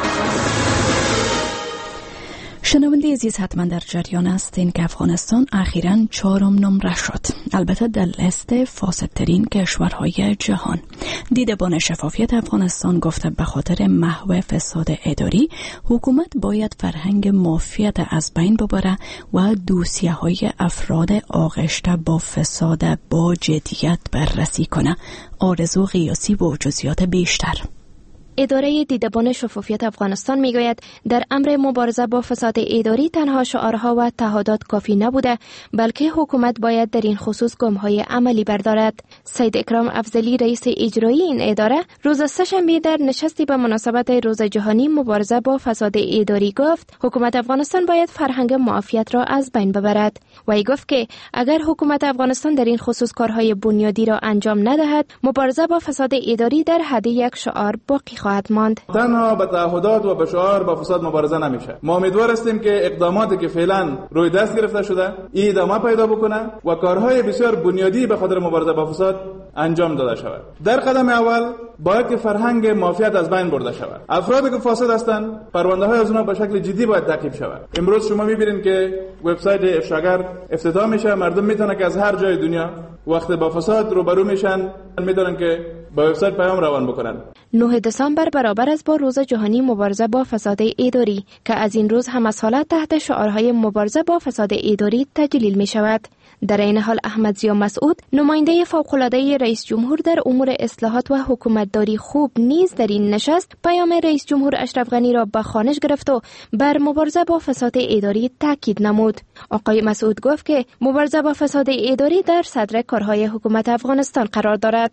شنونده عزیز حتما در جریان هستین که افغانستان اخیراً 4م نمره شد، البته در لیست فاسدترین کشورهای جهان. دیدبان شفافیت افغانستان گفته به خاطر محو فساد اداری حکومت باید فرهنگ مافیات از بین ببره و دوسیه‌های افراد آغشته با فساد با جدیت بررسی کنه. آرزو قیاسی با جزئیات بیشتر. اداره دیدبان شفافیت افغانستان میگوید در امر مبارزه با فساد اداری تنها شعارها و تعهدات کافی نبوده، بلکه حکومت باید در این خصوص گام‌های عملی بردارد. سید اکرام افضلی رئیس اجرایی این اداره روز سه‌شنبه در نشستی به مناسبت روز جهانی مبارزه با فساد اداری گفت حکومت افغانستان باید فرهنگ معافیت را از بین ببرد. وی گفت که اگر حکومت افغانستان در این خصوص کارهای بنیادی را انجام ندهد، مبارزه با فساد اداری در حد یک شعار باقی خواهد ماند. تنها به تعهدات و به شعار با فساد مبارزه نمیشه. ما امیدوار هستیم که اقداماتی که فعلا روی دست گرفته شده ادامه پیدا بکنه و کارهای بسیار بنیادی به خاطر مبارزه با فساد انجام داده شود. در قدم اول باید که فرهنگ مافیات از بین برده شود. افرادی که فاسد هستند پرونده های از اونها به شکل جدی باید تعقیب شود. امروز شما میبینید که وبسایت افشاگر افتتاح میشه، مردم میتونن که از هر جای دنیا وقتی با فساد روبرو میشن میتونن که با وبسایت پیام روان بکنن. 9 دسامبر برابر است با روز جهانی مبارزه با فساد اداری که از این روز هم از حالت تحت شعارهای مبارزه با فساد اداری تجلیل می شود. در این حال احمد ضیا مسعود نماینده فوق‌العاده رئیس جمهور در امور اصلاحات و حکومتداری خوب نیز در این نشست پیام رئیس جمهور اشرف غنی را به خوانش گرفت و بر مبارزه با فساد اداری تاکید نمود. آقای مسعود گفت که مبارزه با فساد اداری در صدر کارهای حکومت افغانستان قرار دارد.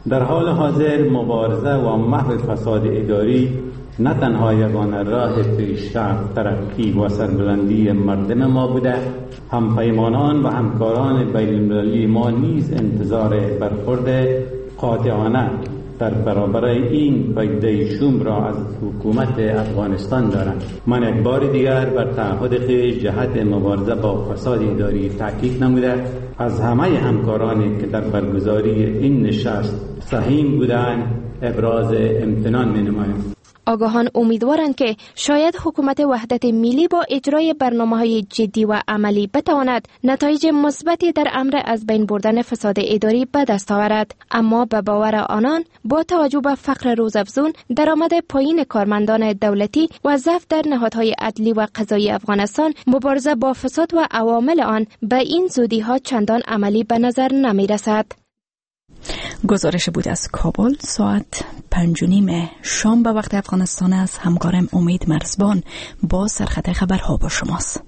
در حال حاضر مبارزه و محو فساد اداری نه تنها یگانه راه پیشرفت، ترقی و سربلندی مردم ما بوده، همپیمانان و همکاران بین‌المللی ما نیز انتظار برخورد قاطعانه در برابر این پدیده شوم را از حکومت افغانستان دارند. من یک بار دیگر بر تعهد خویش جهت مبارزه با فساد اداری تاکید نموده از همه همکارانی که در برگزاری این نشست سهیم بودند ابراز امتنان می‌نمایم. آگاهان امیدوارند که شاید حکومت وحدت ملی با اجرای برنامه‌های جدی و عملی بتواند نتایج مثبتی در امر از بین بردن فساد اداری به دست آورد، اما به باور آنان با توجه به فقر روزافزون، درآمد پایین کارمندان دولتی و ضعف در نهادهای عدلی و قضایی افغانستان، مبارزه با فساد و عوامل آن به این زودی‌ها چندان عملی به نظر نمی‌رسد. گزارش بود از کابل ساعت 5:30 شام به وقت افغانستان از همکارم امید مرزبان با سرخط خبرها با شماست.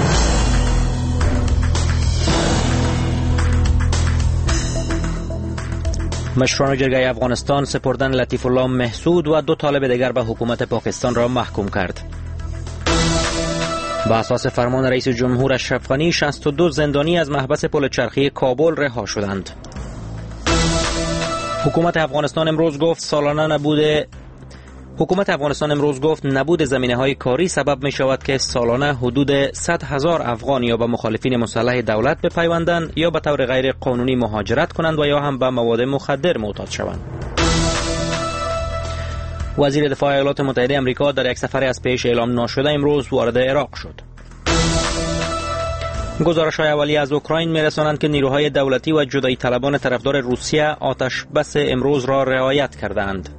مشران جرگه افغانستان سپردن لطیف الله محسود و 2 طالب دیگر به حکومت پاکستان را محکوم کرد. با اساس فرمان رئیس جمهور اشرف غنی 62 زندانی از محبس پل چرخی کابل رها شدند. حکومت افغانستان امروز گفت نبود زمینه‌های کاری سبب می شود که سالانه حدود 100,000 افغان یا به مخالفین مسلح دولت بپیوندند یا به طور غیر قانونی مهاجرت کنند و یا هم به مواد مخدر معتاد شوند. وزیر دفاع ایالات متحده آمریکا در یک سفر از پیش اعلام ناشده امروز وارد عراق شد. گزارش‌های اولیه از اوکراین می‌رسانند که نیروهای دولتی و جدایی طلبان طرفدار روسیه آتش بس امروز را رعایت کردند.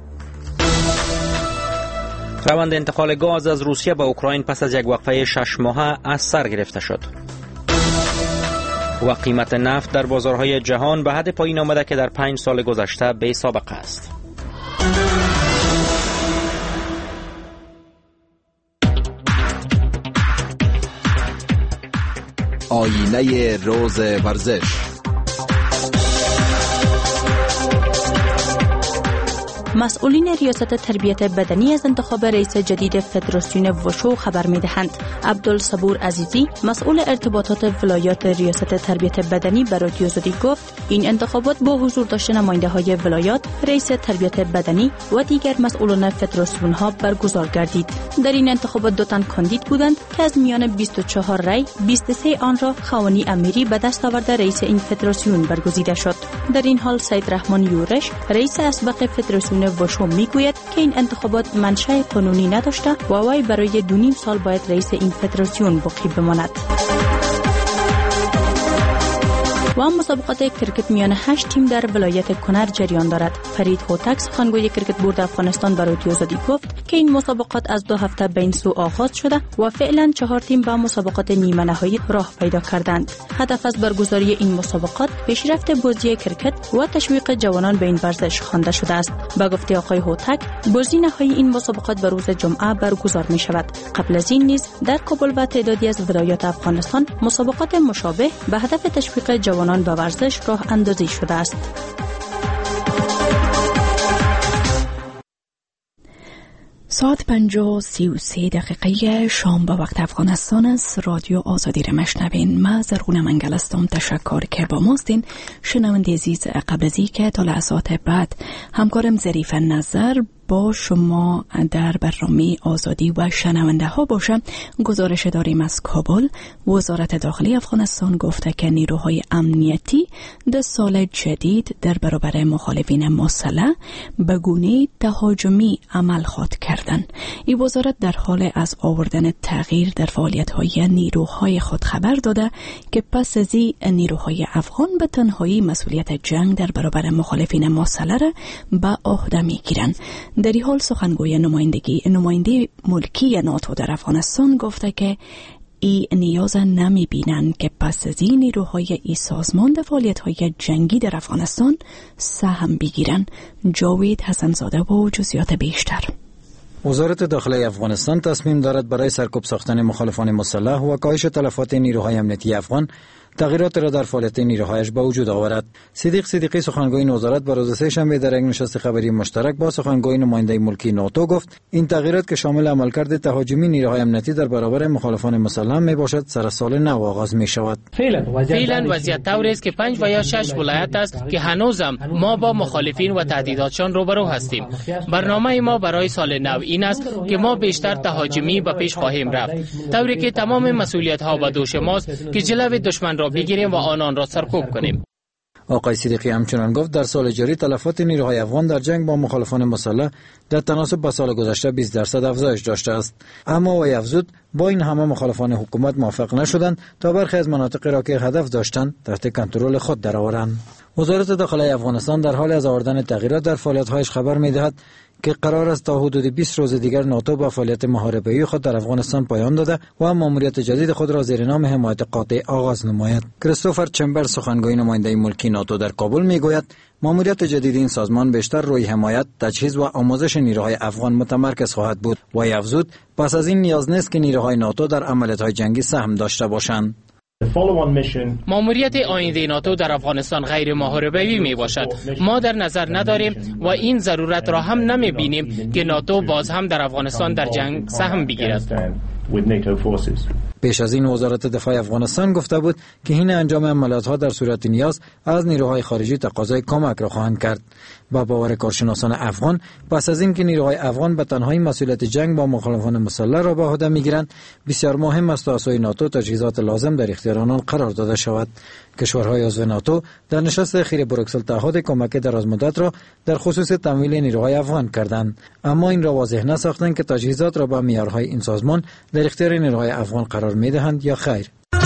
روند انتقال گاز از روسیه به اوکراین پس از یک وقفه 6 ماهه از سر گرفته شد. و قیمت نفت در بازارهای جهان به حد پایین آمده که در 5 سال گذشته بی سابقه است. آینه روز ورزش. مسئولین ریاست تربیت بدنی از انتخاب رئیس جدید فدراسیون وشو خبر می‌دهند. عبدالصبور عزیزی، مسئول ارتباطات ولایات ریاست تربیت بدنی، به رادیو آزادی گفت این انتخابات با حضور داشتن نماینده‌های ولایات، رئیس تربیت بدنی و دیگر مسئولان فدراسیون‌ها برگزار گردید. در این انتخابات 2 تن کاندید بودند که از میان 24 رای 23 آن را خوانی امیری به دست آورده رئیس این فدراسیون برگزیده شد. در این حال سید رحمان یورش، رئیس اسبق فدراسیون وشو میگوید که این انتخابات منشأ قانونی نداشته و وی برای 2.5 سال باید رئیس این فدراسیون باقی بماند. و مسابقات کرکت میان 8 تیم در ولایت کنر جریان دارد. فرید هوتک، سخنگوی کرکت بورد افغانستان، به رادیو آزادی گفت که این مسابقات از 2 هفته به این سو آغاز شده و فعلا 4 تیم به مسابقات نیمه نهایی راه پیدا کردند. هدف از برگزاری این مسابقات پیشرفت بازی کرکت و تشویق جوانان به این ورزش خوانده شده است. به گفته آقای هوتک، بازی نهایی این مسابقات به روز جمعه برگزار می شود. قبل از این نیز در کابل و تعدادی از ولایات افغانستان مسابقات مشابه به هدف تشویق جوانان به ورزش راه اندازی شده است. ساعت 5:33 شام به وقت افغانستان است. رادیو آزادی را مشنوین. من زرغون منگل هستم. تشکر که با ماستین. شنونده عزیز، قبل از اینکه تا لحظات بعد همکارم ظریف نظر با شما در برنامه آزادی و شنونده ها باشه، گزارش داریم از کابل. وزارت داخلی افغانستان گفته که نیروهای امنیتی در سال جدید در برابر مخالفین مسلح به گونه تهاجمی عمل خواهد کردند. این وزارت در حال از آوردن تغییر در فعالیت‌های نیروهای خود خبر داده که پس از این نیروهای افغان به تنهایی مسئولیت جنگ در برابر مخالفین مسلح را به عهده می‌گیرند. در این حال سخنگوی نماینده ملکی ناتو در افغانستان گفته که ای نیاز نمی بینند که پس از این نیروهای ای سازمان در فعالیت‌های جنگی در افغانستان سهم بگیرند. جاوید حسنزاده و جزئیات بیشتر. وزارت داخلی افغانستان تصمیم دارد برای سرکوب ساختن مخالفان مسلح و کاهش تلفات نیروهای امنیتی افغان تغییرات را در فعالیت نیروهایش به وجود آورد. صدیق صدیقی سخنگوی این وزارت به روز سه‌شنبه در یک نشست خبری مشترک با سخنگوی نماینده ملکی ناتو گفت این تغییرات که شامل عملکرد تهاجمی نیروهای امنیتی در برابر مخالفان مسلح میباشد سر سال نو آغاز می شود. فعلا وضعیت طوری است که 5 و یا 6 ولایت است که هنوزم ما با مخالفین و تهدیداتشان روبرو هستیم. برنامه ما برای سال نو این است که ما بیشتر تهاجمی به پیش خواهیم رفت، طوری که تمام مسئولیت ها به دوش ماست که جلوی دشمن را بگیریم و آنان را سرکوب کنیم. آقای صدیقی همچنان گفت در سال جاری تلفات نیروهای افغان در جنگ با مخالفان مسلح در تناسب با سال گذشته 20% افزایش داشته است. اما وی افزود با این همه مخالفان حکومت موفق نشدند تا برخی از مناطق را که هدف داشتند تحت کنترل خود درآورند. وزارت داخلی افغانستان در حال از آوردن تغییرات در فعالیت‌هایش خبر می‌دهد که قرار است تا حدود 20 روز دیگر ناتو با فعالیت محاربه‌ای خود در افغانستان پایان داده و ماموریت جدید خود را زیر نام حمایت قاطع آغاز نماید. کریستوفر چمبر سخنگوی نماینده ملکی ناتو در کابل میگوید ماموریت جدید این سازمان بیشتر روی حمایت، تجهیز و آموزش نیروهای افغان متمرکز خواهد بود و افزود پس از این نیاز نیست که نیروهای ناتو در عملیات‌های جنگی سهم داشته باشند. ماموریت آینده ناتو در افغانستان غیر محاربه‌ای می باشد. ما در نظر نداریم و این ضرورت را هم نمی بینیم که ناتو باز هم در افغانستان در جنگ سهم بگیرد. پیش از این وزارت دفاع افغانستان گفته بود که حین انجام عملیات‌ها در صورت نیاز از نیروهای خارجی تقاضای کمک را خواهند کرد. با باور کارشناسان افغان پس از این که نیروهای افغان به تنهایی مسئولیت جنگ با مخالفان مسلح را به عهده می‌گیرند، بسیار مهم است تا از سوی ناتو تجهیزات لازم در اختیار آنان قرار داده شود. کشورهای عضو ناتو در نشست اخیر بروکسل تعهد کمک درازمدت را در خصوص تمویل نیروهای افغان کردند، اما این را واضح نساختند که تجهیزات را به معیارهای این سازمان در اختیار نیروهای افغان قرار می‌دهند یا خیر.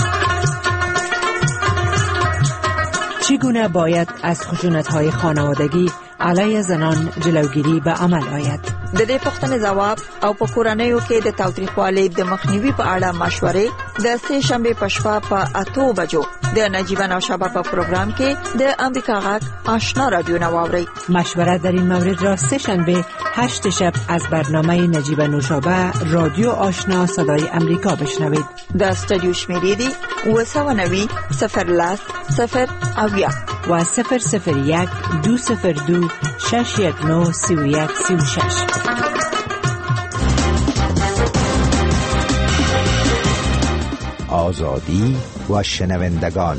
چگونه باید از خشونت‌های خانوادگی علیه زنان جلوگیری به عمل آید؟ د دې پوښتنې ځواب او په کورنیو کې د تاوتریخوالي د مخنیوي په اړه مشورې د سه شنبه په شپه په 8 بجو د نجیب نوشابه په پروګرام کې د امریکا غږ آشنا رادیو نواوري. مشورت در این مورد را سه شنبه 8 شب از برنامه نجیب نوشابه رادیو آشنا صدای امریکا بشنوید. د استودیو شمیرې دي 290 0 0 اویا و 001 202 619 31 36. آزادی و شنوندگان.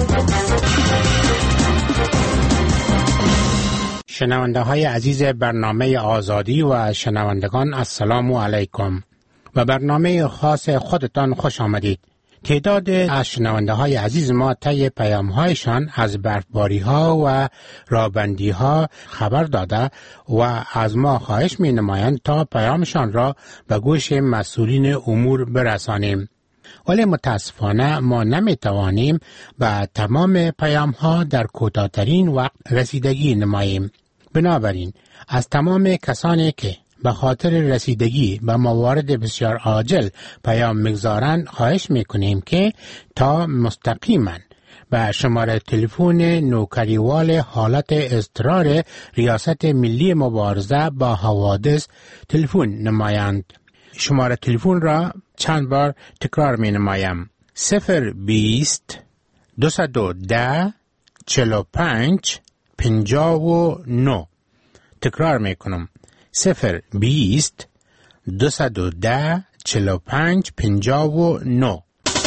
شنونده های عزیز برنامه آزادی و شنوندگان، السلام علیکم و برنامه خاص خودتان خوش آمدید. تعداد از شنونده های عزیز ما طی پیام هایشان از برفباری ها و رابندی ها خبر داده و از ما خواهش می نمایند تا پیامشان را به گوش مسئولین امور برسانیم. ولی متاسفانه ما نمی توانیم به تمام پیام ها در کوتاه‌ترین وقت رسیدگی نماییم. بنابراین از تمام کسانی که به خاطر رسیدگی به موارد بسیار عاجل پیام میگذارند خواهش میکنیم که تا مستقیما به شماره تلفن نوکریوال حالت اضطرار ریاست ملی مبارزه با حوادث تلفن نمایند. شماره تلفن را چند بار تکرار می نمایم. 020 210 45 59. تکرار می کنم. 020 210 45 59.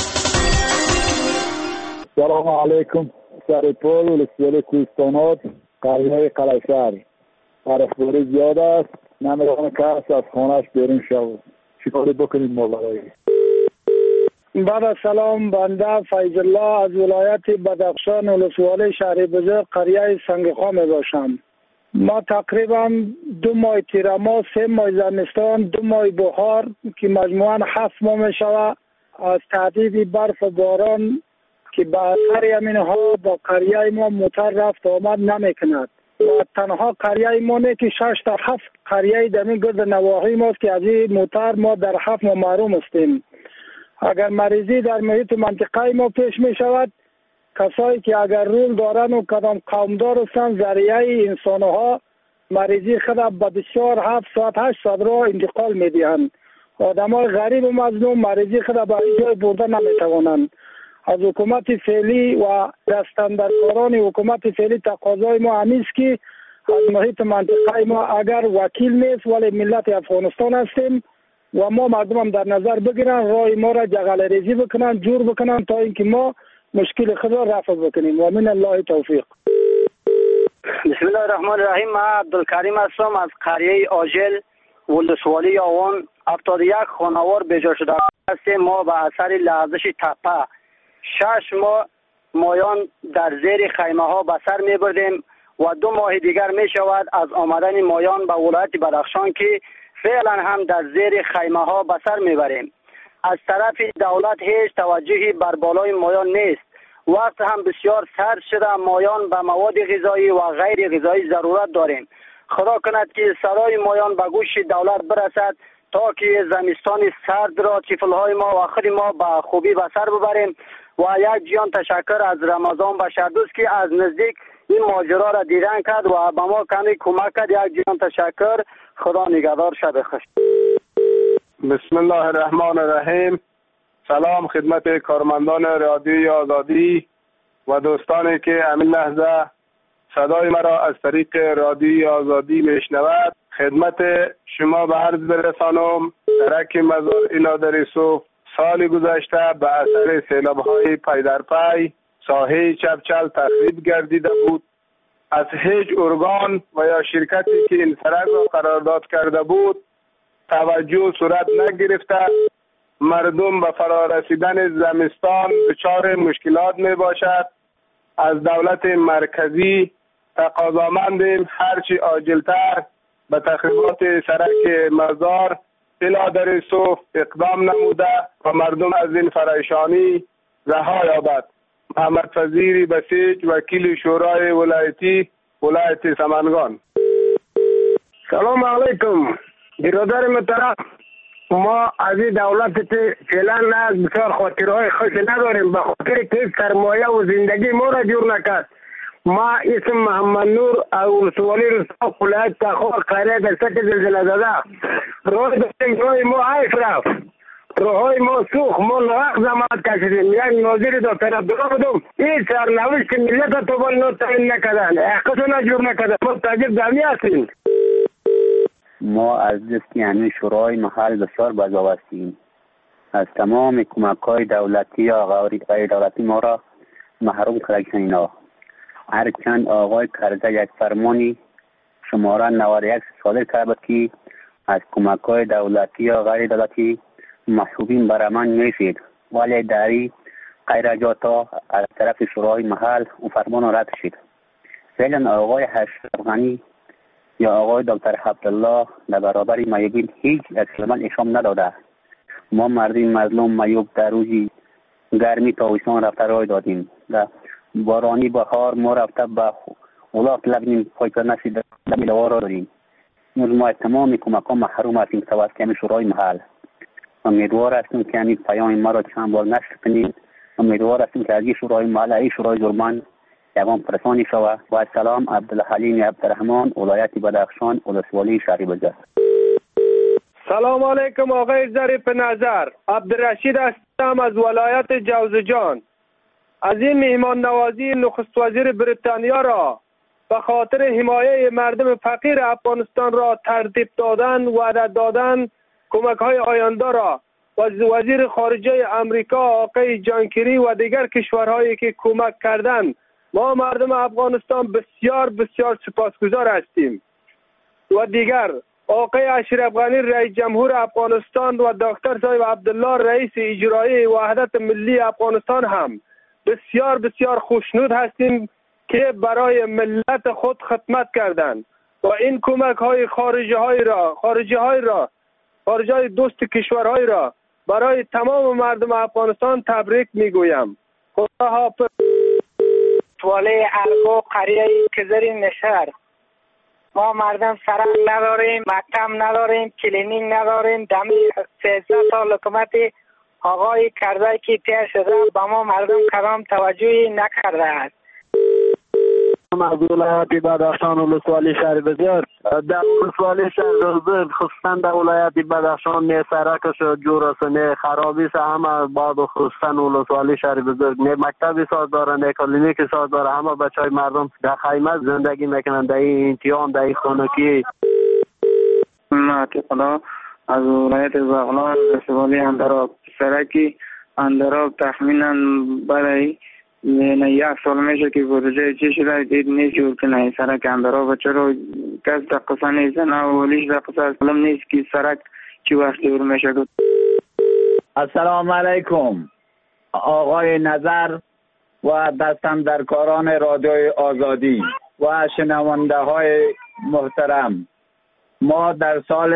سلام علیکم. سرپال ولسوالی کوهستانات قریه قلعه‌شهر. برفباری زیاد است. نمی‌دانم کس از خانه‌اش بیرون شود. چیکار بکنیم ما برای؟ بعد از سلام، بنده فیض الله از ولایت بدخشان ولسوالی شهر بزرگ قریه سنگخان می باشم. ما تقریبا 2 ماه تیرما، 3 ماه زمستان، 2 ماه بهار که مجموعاً 7 ماه می شود از تهدید برف و باران که به اثر همینها با قریه ما موتر رفت آمد نمی کند. و تنها قریه ما نه که 6 تا 7 قریه دمی گرد نواحی ماست که از این موتر ما در 7 ماه محروم هستیم. اگر مریضی در محیط منطقه ما پیش می شود، کسایی که اگر رول دارن و کدام قومدار هستن ذریعه انسانها مریضی خود به بسیار 7 ساعت 8 ساعت را انتقال می دهند. آدمای غریب و مظلوم مریضی خود به جای برده نمی توانند. از حکومت فعلی و دستاندرکاران حکومت فعلی تقاضای ما همیست که از محیط منطقه ما اگر وکیل نیست ولی ملت افغانستان هستیم و ما مردم هم در نظر بگیرن راه ما را جغل ریزی بکنن جور بکنن تا اینکه ما مشکل خود را رفع بکنیم و من الله توفیق. بسم الله الرحمن الرحیم. من عبدالکریم هستم از قریه آجل ولسوالی آوان. 71 خانوار بجا شده هستیم. ما به اثر لرزش تپه 6 ماه مایان در زیر خیمه ها به سر می بردیم و 2 ماه دیگر می شود از آمدن مایان به ولایت بدخشان که فعلا هم در زیر خیمه ها به سر می بریم. از طرف دولت هیچ توجهی بر بالای مایان نیست. وقت هم بسیار سرد شده. مایان به مواد غذایی و غیر غذایی ضرورت داریم. خدا کند که صدای مایان به گوش دولت برسد تا که زمستان سرد را طفل‌های ما و خود ما به خوبی به سر ببریم. و یک جیان تشکر از رمضان بشردوست که از نزدیک این ماجرا را دیدن کرد و به ما کمی کمک کرد. یک جیان تشکر. خدا نگهدار. شب خوش. بسم الله الرحمن الرحیم. سلام خدمت کارمندان رادیوی آزادی و دوستانی که همین لحظه صدای مرا از طریق رادیوی آزادی میشنود. خدمت شما به عرض برسانم درک مزار نادر یوسف سال گذشته به اثر سیلاب‌های پی در پی ساحه چپچل تخریب گردیده بود. از هیچ ارگان و یا شرکتی که این سرک را قرارداد کرده بود توجه صورت نگرفته. مردم به فرارسیدن زمستان دچار مشکلات می باشد. از دولت مرکزی تقاضامندیم هرچی عاجلتر به تخریبات سرک مزار نادر یوسف اقدام نموده و مردم از این پریشانی رها یابد. محمد فضیل بسیج وکیل شورای ولایتی ولایت سمنگان. سلام علیکم برادر محترم. ما از این دولت فعلا نه بسیار خاطرهای خوشی نداریم به خاطر که سرمایه و زندگی ما را جور نکرد. ما اسم محمد نور ولسوالی رسا ولایت تخار قریه در سطح زلزله زده. راه ما عیف رفت. راههای ما سوخت. ما ناحق زحمت کشیدیم. یک ناظر دکتر عبدالله بودم این سرنوشت ملت توبال نو تعیین نکردن حقیقت نجور نکردن. ما تاجب دمی هستیم. ما از دست همین شورای محل بسیار بزاو هستیم. از تمام کمک‌های دولتی یا غیر دولتی ما را محروم کردن اینا. هرچند آقای کرده یک فرمانی شماره 91 صادر کرد که از کمک‌های دولتی یا غیر دولتی محبوبین برمان میشید ولی داری غیر جاتا از طرف شورای محل اون فرمان رد شد. فعلا آقای اشرف غنی یا آقای دکتر عبدالله در برابر میوبین هیچ اکشن اشام نداده. ما مردم مظلوم میوب در روزی گرمی تابستان رفته راه دادیم. در بارانی بهار ما رفته به اولاق لبنیم پایتر نشید دوار را داریم. ما تمام کمک ها محروم هستیم توسط کمی شورای محل. امیدوار هستیم که همین پیام ما را چند بار نشر کنید. امیدوار هستیم که از این شورای محل این شورای جرمان یوان پرسانی شود. و سلام عبدالحلیم عبدالرحمن ولایت بدخشان ولسوالی شهری بجت. سلام علیکم آقای ظریف نظر. عبدالرشید هستم از ولایت جوزجان. از این مهمان نوازی نخست وزیر بریتانیا را به خاطر حمایه مردم فقیر افغانستان را ترتیب دادن وعده دادن کمک های آینده را و وزیر خارجه امریکا آقای جان کری و دیگر کشورهایی که کمک کردند ما مردم افغانستان بسیار بسیار سپاسگزار هستیم. و دیگر آقای اشرف غنی رئیس جمهور افغانستان و دکتر صاحب عبدالله رئیس اجرایی وحدت ملی افغانستان هم بسیار بسیار خوشنود هستیم که برای ملت خود خدمت کردند و این کمک های خارجی دوست کشورهای را برای تمام مردم افغانستان تبریک میگویم. خدا حافظ. والی ارگو قریه کزری نشر. ما مردم سرک نداریم، مکتب نداریم، کلینیک نداریم. دمی 13 سال حکومت آقای کرزی که تیر شده با ما مردم کدام توجهی نکرده است. از ولایت بدخشان ولسوالی شهر بزرگ. در ولسوالی شهر بزرگ خصوصا در ولایت بدخشان نه سرکش جور است، نه خرابی است، همه بعد خصوصا ولسوالی شهر بزرگ نه مکتبی ساز داره، نه کلینیک ساز داره. همه بچهای مردم در خیمه زندگی میکنند، در این انتیام، در این خانگی. ما از ولایت بغلان ولسوالی اندراب سرکی اندراب تخمینا برای نه یک سال میشه که پروژه چی شده دید نیست جور کنه سرک اندراب. چرا کس دقیقه نیست، نه ولیش دقیقه سلام نیست که سرک چی وقت جور میشه. السلام علیکم آقای نظر و دستاندرکاران رادیوی آزادی و شنونده های محترم. ما در سال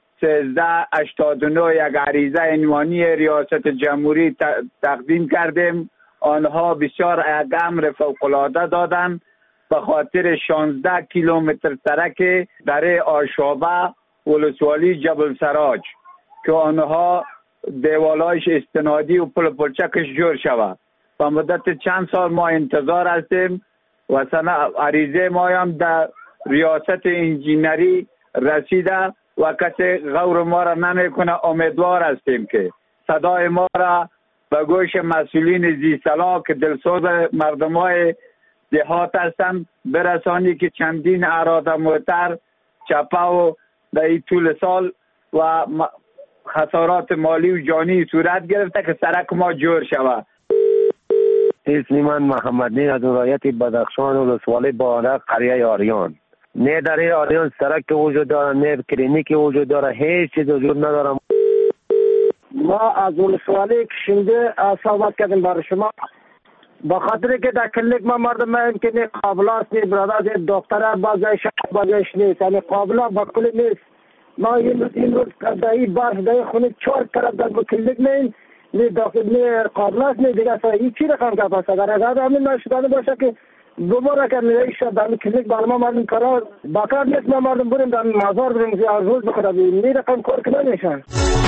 1389 یک عریضه عنوانی ریاست جمهوری تقدیم کردیم. آنها بسیار یک امر فوق‌العاده دادند به خاطر 16 کیلومتر سرک در آشابه ولسوالی جبل سراج که آنها دیوالایش استنادی و پلچکش جور شود. و مدت چند سال ما انتظار هستیم و عریضه ما هم در ریاست انجینری رسیده و کسی غور ما را نمیکنه. امیدوار هستیم که صدای ما را به گوش مسئولین زیصلاح که دلسوز مردمای دهات هستند برسانی که چندین اراده موتر چپه و در این طول سال و خسارات مالی و جانی صورت گرفته که سرک ما جور شود. اسم من محمدی از ولایت بدخشان ولسوالی بارق قریه آریان. نه در این آریان سرک وجود داره، نه کلینیک وجود داره، هیچ چیز وجود نداره. ما از ولسوالی کشنده صحبت کردیم برای شما به خاطر که در کلینیک ما مردم امکنه قابلات نیست، برادر دکتر بازش نیست، یعنی قابلات با کلی نیست. ما این روز در این برف در این خونه 4 طرف در کلینیک نه قابلات نه دیگه اصلا هیچ چی رقم که پس اگر همین نشدنه باشه که دوباره که میشه در کلینیک برای ما مردم کارا باکار نیست. ما مردم بریم در مزار بریم از روز بخدا بیم نه رقم کار که نمیشن.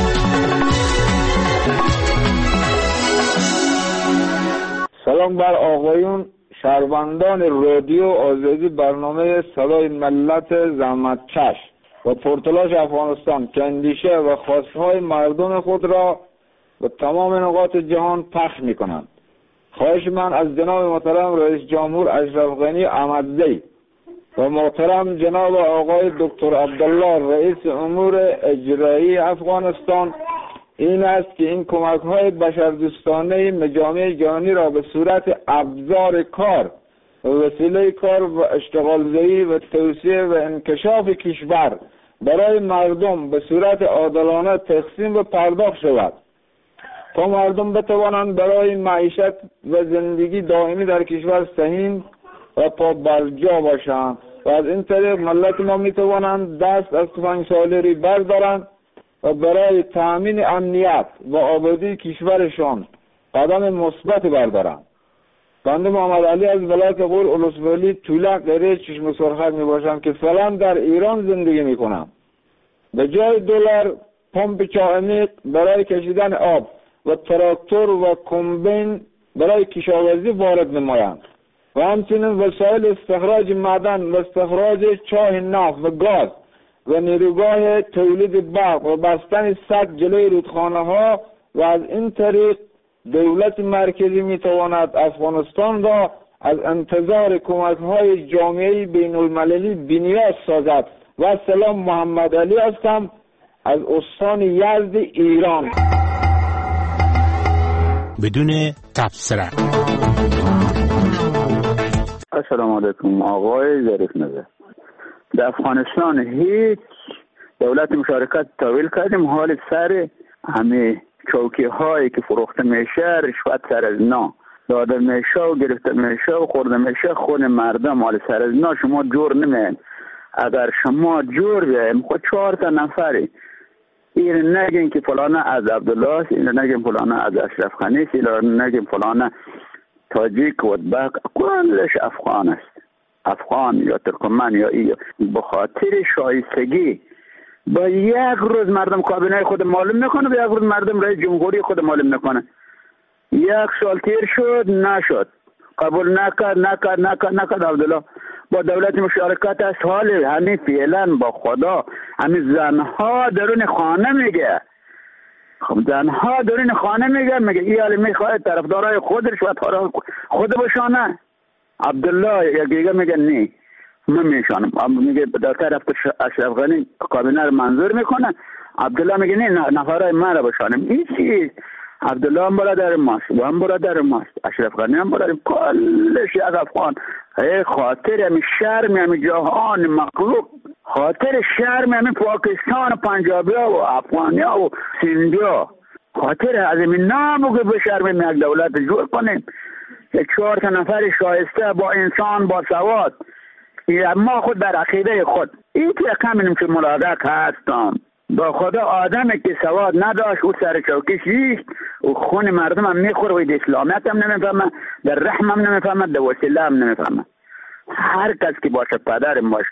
سلام بر آقایون شهروندان رادیو آزادی برنامه صدای ملت زحمتکش و پرتلاش افغانستان که اندیشه و خواستهای مردم خود را به تمام نقاط جهان پخش می کنند. خواهش من از جناب محترم رئیس جمهور اشرف غنی احمدزی و محترم جناب آقای دکتر عبدالله رئیس امور اجرایی افغانستان این است که این کمک‌های بشردوستانه مجامع جهانی را به صورت ابزار کار و وسیله کار و اشتغالزایی و توسعه و انکشاف کشور برای مردم به صورت عادلانه تقسیم و پرداخت شود تا مردم بتوانند برای معیشت و زندگی دائمی در کشور سهیم و پابرجا باشند و از این طریق ملت ما میتوانند دست از تفنگسالاری بردارند و برای تأمین امنیت و آبادی کشورشان قدم مثبت بردارند. بنده محمد علی از ولایت غور ولسوالی طولک قریه چشم سرخک می باشم که فعلا در ایران زندگی می کنم. به جای دلار پمپ چاعمیق برای کشیدن آب و تراکتور و کمبین برای کشاورزی وارد نمایند و همچنین وسایل استخراج معدن و استخراج چاه نفت و گاز و نیروگاه تولید برق و بستن سد جلوی رودخانه ها و از این طریق دولت مرکزی میتواند افغانستان را از انتظار کمک های جامعه بین المللی بی‌نیاز سازد. و سلام، محمد علی هستم از استان یزد ایران. بدون تبصره. السلام علیکم آقای ظریف نظر. در افغانستان هیچ دولت مشارکت تحویل کردیم، حال سر همه چوکی هایی که فروخته میشه رشوت سر از نا داده میشه و گرفته میشه و خورده میشه خون مردم حال سر از نا شما جور نمین. اگر شما جور بیایم خود 4 نفری این نگین که فلانه از عبدالله است، این نگین فلانه از اشرف غنی است، این نگین فلانه تاجیک و ازبک، کلش افغان است، افغان یا ترکمن یا ای. بخاطر شایستگی با یک روز مردم کابینه خود معلوم نکنه، با یک روز مردم رئیس جمهوری خود معلوم نکنه. 1 سال تیر شد نشد، قبول نکرد عبدالله. با دولت مشارکت است. حال همین فعلا با خدا همین زنها درون خانه میگه. خب زنها درون خانه میگه این حال میخواد طرفدارای خود رشوتخوارا خود بشانه. عبدالله یکی میگه نه من میشانم. میگه دکتر اشرف غنی کابینه رو منظور میکنه. عبدالله میگه نه نفرای من رو بشانم. این چی؟ عبدالله هم برادر ماست و هم برادر ماست. اشرف غنی هم برادر کلش یک افغان. خاطر همین شرم همین جهان مخلوق، خاطر شرم همین پاکستان و پنجابی ها و افغانی ها و سندی ها، خاطر از این نامو که به شرم یک دولت جور کنیم. یک 4 نفر شایسته با انسان با سواد. ما خود در عقیده خود این که کمینیم که ملاقات هستم با خدا آدمی که سواد نداشت او سر چوکیش ریخت و خون مردم هم میخوره و در اسلامیت هم نمیفهمه، در رحم هم نمیفهمه، در وسیله هم نمیفهمه. هر کس که باشه پدرم باشه.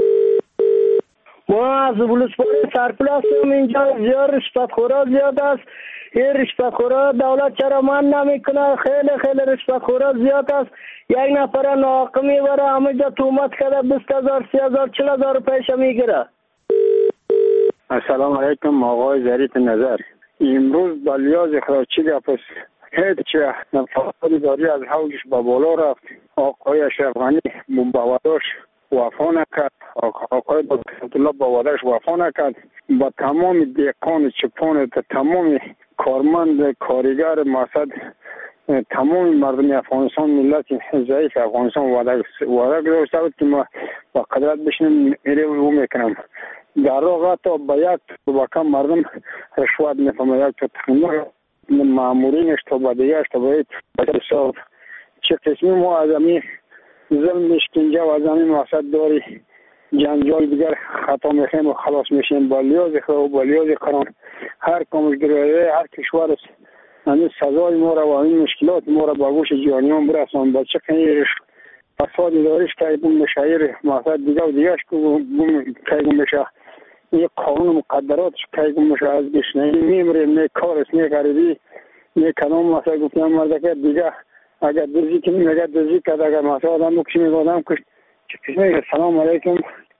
ما از بلوچستان سرپل هستیم. اینجا زیاد رشوتخورا زیاد است. این رشوتخورا دولت چرا من نمیکنه؟ خیلی رشوتخورا زیاد است. یک نفر ناحق میبره همینجا تومت کرده 20,000 30,000 40,000 پیش میگیره. السلام علیکم آقای ظریف نظر. امروز با لیاز خراچی گپ است. هیچ نفاقی داری از حوجش با بالا رفت. آقای اشرف غنی با وعده‌اش وفا نکرد. آقای عبدالله با وعده‌اش وفا نکرد. با تمام دیقان چپان تمام کارمند کارگر مقصد تمام مردم افغانستان ملت ضعیف افغانستان وعده گذاشته بود که ما با قدرت بشنیم رو میکنم. در راه تا با یک با کم مردم رشوت میفهمه. یک تا تقنیه مامورینش تا با دیگرش تا باید حساب چه قسمی ما از همین ظلمش که اینجا و از همین مقصد داری جنجال دیگر خطا میخیم و خلاص میشیم. با لیاز خواه و با لیاز قرآن هر کامش گروه هر کشور است همین سزای ما را و همین مشکلات ما را با گوش جهانیان برسان. با چه کنیرش فسادی داریش که بوم مشایر مقصد دیگه و دیگرش که بوم که بوم بشه این قانون مقدراتش که بوم بشه از گشنه میمریم نه کارست نه غریبی نه کلام مثلا گفتیم مرده که دیگه اگر دزدی کنیم اگر دزدی کرد اگر مثلا آدم بکشیم اگر آدم کشت سلام علیکم.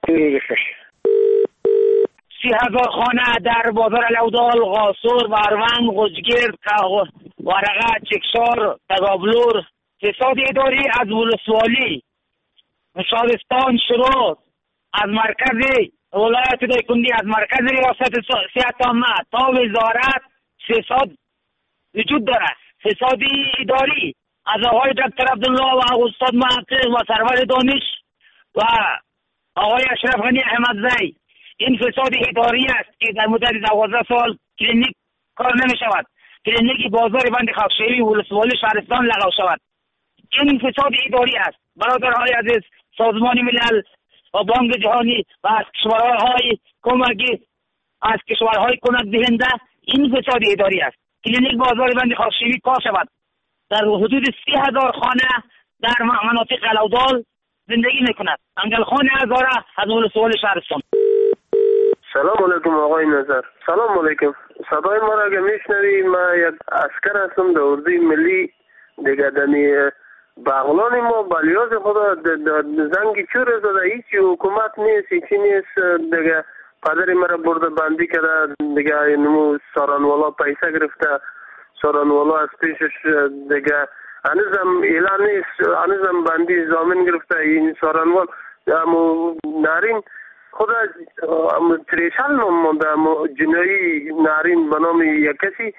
30,000 خانه در بازار لودال، قاصر، وروند، قجگیر، ورقه، چکشار، تگابلور. فساد اداری از ولسوالی شهرستان شروع از مرکز ولایت دایکندی از مرکز ریاست صحت عامه تا وزارت فساد وجود دارد. فساد اداری از آقای دکتر عبدالله و استاد محقق و سرور دانش و آقای اشرف غنی احمدزی. این فساد اداری است که در مدت 12 سال کلینیک کار نمی شود. کلینیک بازار بند خاکشهری ولسوالی شهرستان لغو شود. این فساد اداری است. برادرهای عزیز، سازمان ملل و بانک جهانی و از کشورهای کمکی از کشورهای کمک دهنده این فساد اداری است. کلینیک بازار بند خاکشهری کار شود. در حدود 30,000 خانه در مناطق لودال زندگی میکند. انگل خانه هزاره از ولسوالی شهرستان. سلام علیکم آقای نظر. سلام علیکم. صدای ما را اگه میشنوی، من یک عسکر هستم در اردوی ملی دیگه. دمی بغلان ما بلیاز خدا زنگی چور زده. هیچی حکومت نیست، هیچی نیست دیگه. پدر مرا برده بندی کرده دیگه. نمو سارانوالا پیسه گرفته. سارانوالا از پیشش دیگه هنوزم اعلان نیست، هنوزم بندی زامن گرفته. این سارانوال امو نارین خدا تریشل مانده. امو جنایی نارین به نام یک کسی.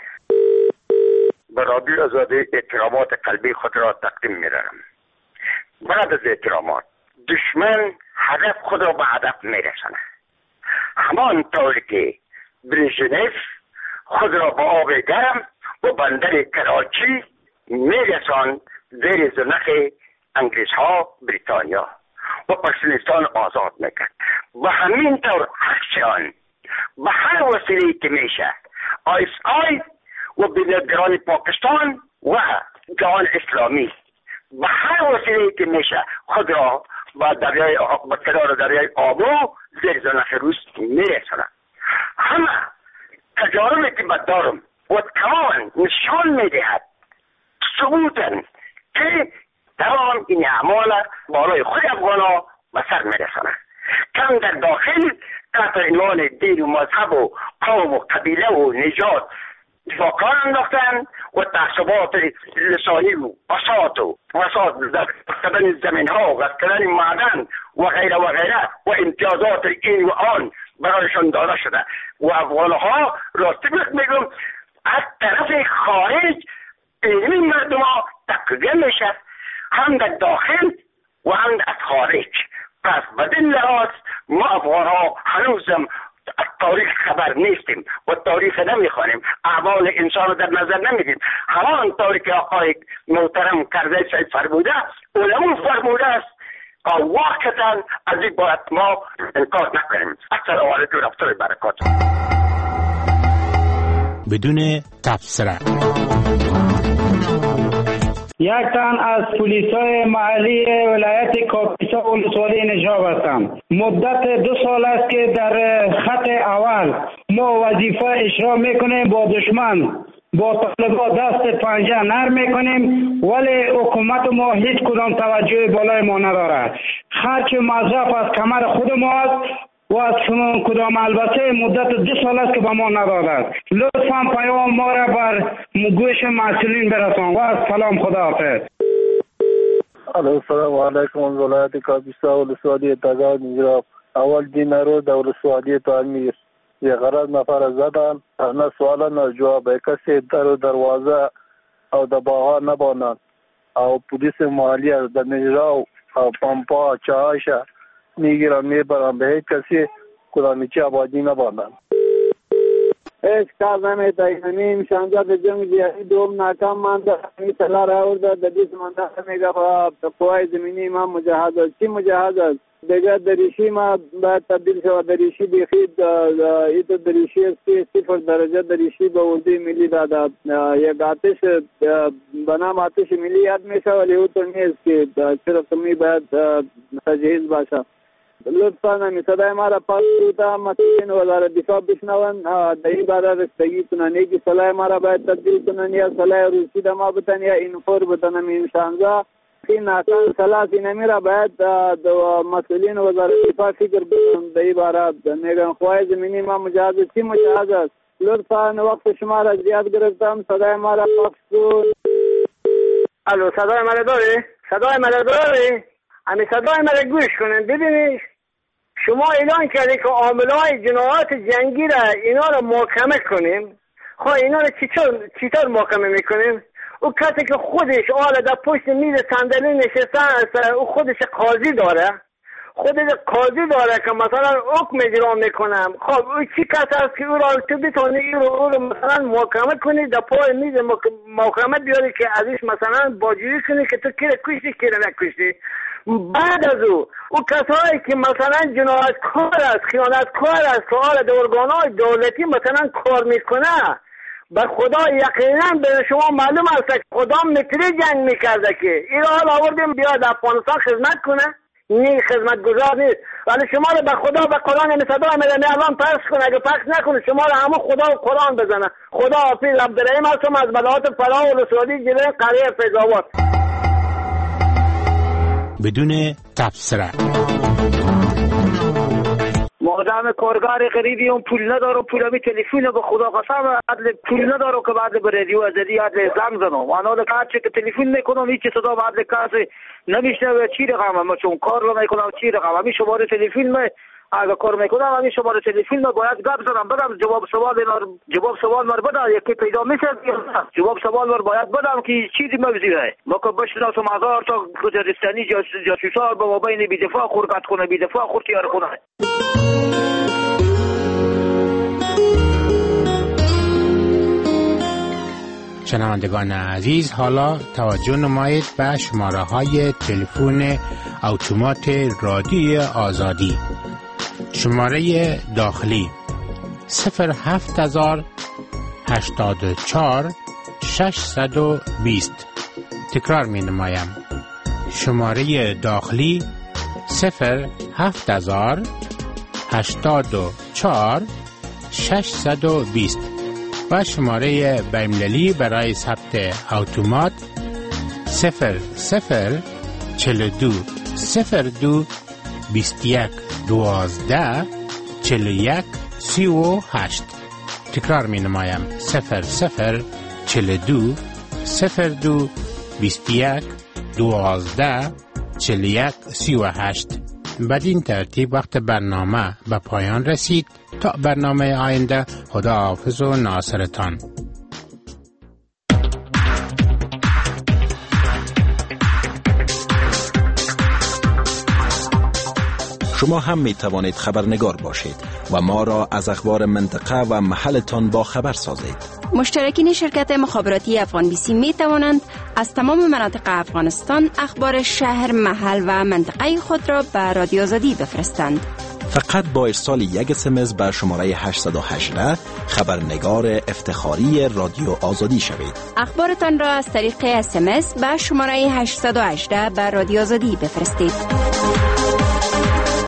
به رادیو آزادی احترامات قلبی خود را تقدیم می‌رم. بعد از احترامات، دشمن هدف خود را به هدف میرساند. همان طوری که برژنف خود را به آب گرم و بندر کراچی میرساند زیر زنخ انگلیس‌ها بریتانیا و پاکستان آزاد میکرد. و همین طور اکشن به هر وسیله که میشه ISI و بینادران پاکستان و جهان اسلامی به هر وسیله که میشه خود را به کنار دریای آبو زیر زنخ روس میرساند. همه تجاربی که دارم و تمام نشان میدهد ثبوتن که تمام این اعمال بالای خود افغان‌ها به سر میرسانند. کم در داخل تحت عنوان دین و مذهب و قوم و قبیله و نژاد دفاعکار انداختن و تعصبات لسانی و فساد کردن زمین ها و غصب کردن معدن و غیره و غیره و امتیازات این و آن برایشان داده شده و افغانها راستی میگم از طرف خارج این مردم ها تقویه میشه، هم در داخل و هم از خارج. پس بدین لحاظ ما افغانها هنوزم از تاریخ خبر نیستیم و تاریخ نمیخوانیم، اعمال انسان رو در نظر نمیدیم. همان طوری که آقای محترم کرزی سید فرموده، علما فرموده است، واقعا از این باید ما انکار نکنیم. السلام علیکم و رحمت الله و برکاته. بدون تبصره یک تن از پلیسای محلی ولایت کاپیسا ولسوالی نجاب هستم. مدت 2 سال است که در خط اول ما وظیفه اجرا میکنیم، با دشمن با طالبان دست پنجه نرم میکنیم، ولی حکومت ما هیچ کدام توجه بالای ما نداره. خرچ مصرف از کمر خود ما است و از کدام البته مدت 2 سال است که به ما نداده. لطفاً پیام ما را بر گوش مسئولین برسان و سلام، خداحافظ. السلام علیکم. ولایت کاپیسا ولسوالی تزار نجراب. اول دین رو در ولسوالی تعمیر یه غرض نفر زدن، نه سوال نه جواب، کسی در و دروازه او د باغا نبانند او پولیس محلی از در نجراب او پمپا چهاشه میگیرن میبرن، به هیچ کسی کدامیچی آبادی نبانند. هیچ کار نمیده. همین شانزده جنگ جهانی دوم ناکام مانده. همی طلا را آورده در 20 منطقه میگه قوای زمینی ما مجهز است. چی مجهز است؟ دیگه دریشی ما باید تبدیل شود. دریشی بیخید ایتو دریشی 0 درجه دریشی به اردوی ملی داده. یک آتش به نام آتش ملی یاد میشه، ولی او تو نیست که صرف می باید تجهیز باشه. لطفاً همی صدای ما را پاس بوده مسئولین وزارت دفاع بشنون، در این باره رسیدگی کنن. یکی صلای ما را باید تبدیل کنن، یا صلای روسی در ما بتن یا اینفور بتن. همین شانزا این ناکان سلاس اینمی را باید مسئولین وزارت دفاع فکر بکنن. در این باره میگن خواهی زمینی ما مجهز است. چی مجهز است؟ لطفاً وقت شما را زیاد گرفتم، صدای ما را پاس کن. الو، صدای ما را داری؟ صدای ما را داری؟ همین صدای ما را گوش کنن. ببینید شما اعلان کردید که عاملهای جنایات جنگی را اینا را محاکمه کنیم. خب اینا را چطور محاکمه میکنیم؟ او کسی که خودش آله در پشت میز صندلی نشسته است، او خودش قاضی داره، که مثلا حکم اجرا میکنم. خب او چی کسی است که او را تو بتونی او را مثلا محاکمه کنی، در پای میز محاکمه بیاری که ازش مثلا باجوری کنی که تو کی را کشتی کی را نکشتی. بعد از او کسایی که مثلا جنایتکار است، خیانتکار است، که آره در ارگانهای دولتی مثلا کار میکنه، به خدا یقینا به شما معلوم است که کدام متری جنگ میکرده که این حال آوردیم بیاد افغانستان خدمت کنه. این خدمت گذار نیست. ولی شما رو به خدا به قرآن صدا میدن الان پخش کنه، اگه پخش نکنه شما رو همه خدا و قرآن بزنه. خدا حافظ. عبدالرحیم هستم از بلوات فراه و ولسوالی جلوی قریه فیض‌آباد. بدون تبصره. مادام کارگر غریبی اون پول نداره، پولمی تلفن به خدا قسم عدل پول نداره که بعد به رادیو ازدی عدل زنگ زنم. انا که هر چی که تلفن میکنم هیچ صدا بعد کسی نمیشنوه. چی رقم ما چون کار رو میکنم چی رقم همین شماره تلفن می اگه کار میکنم همین شماره تلفن ما باید گپ زنم بدم جواب سوال مر بده یکی پیدا میشه جواب سوال مر باید بدم که چیزی موضوعه ما که بشناسم هزار تا گزارشتنی جاسوسا به مابین بی‌دفاع خورقت کنه بی‌دفاع خورتیار کنه. شنوندگان عزیز، حالا توجه نمایید به شماره های تلفن اتومات رادیوی آزادی. شماره داخلی 07000 84 620. تکرار می نمایم. شماره داخلی 07000 84 620 و شماره بین‌المللی برای ثبت اتومات 0042 02 21 12 41 38. تکرار می نمایم 0042 02 21 12 41 38. بدین ترتیب وقت برنامه به پایان رسید. تا برنامه آینده، خدا حافظ و ناصرتان. شما هم می توانید خبرنگار باشید و ما را از اخبار منطقه و محلتان با خبر سازید. مشترکین شرکت مخابراتی افغان بیسی می توانند از تمام مناطق افغانستان اخبار شهر، محل و منطقه خود را به رادیو آزادی بفرستند. فقط با ارسال یک SMS به شماره 818 خبرنگار افتخاری رادیو آزادی شوید. اخبارتان را از طریق SMS به شماره 818 به رادیو آزادی بفرستید.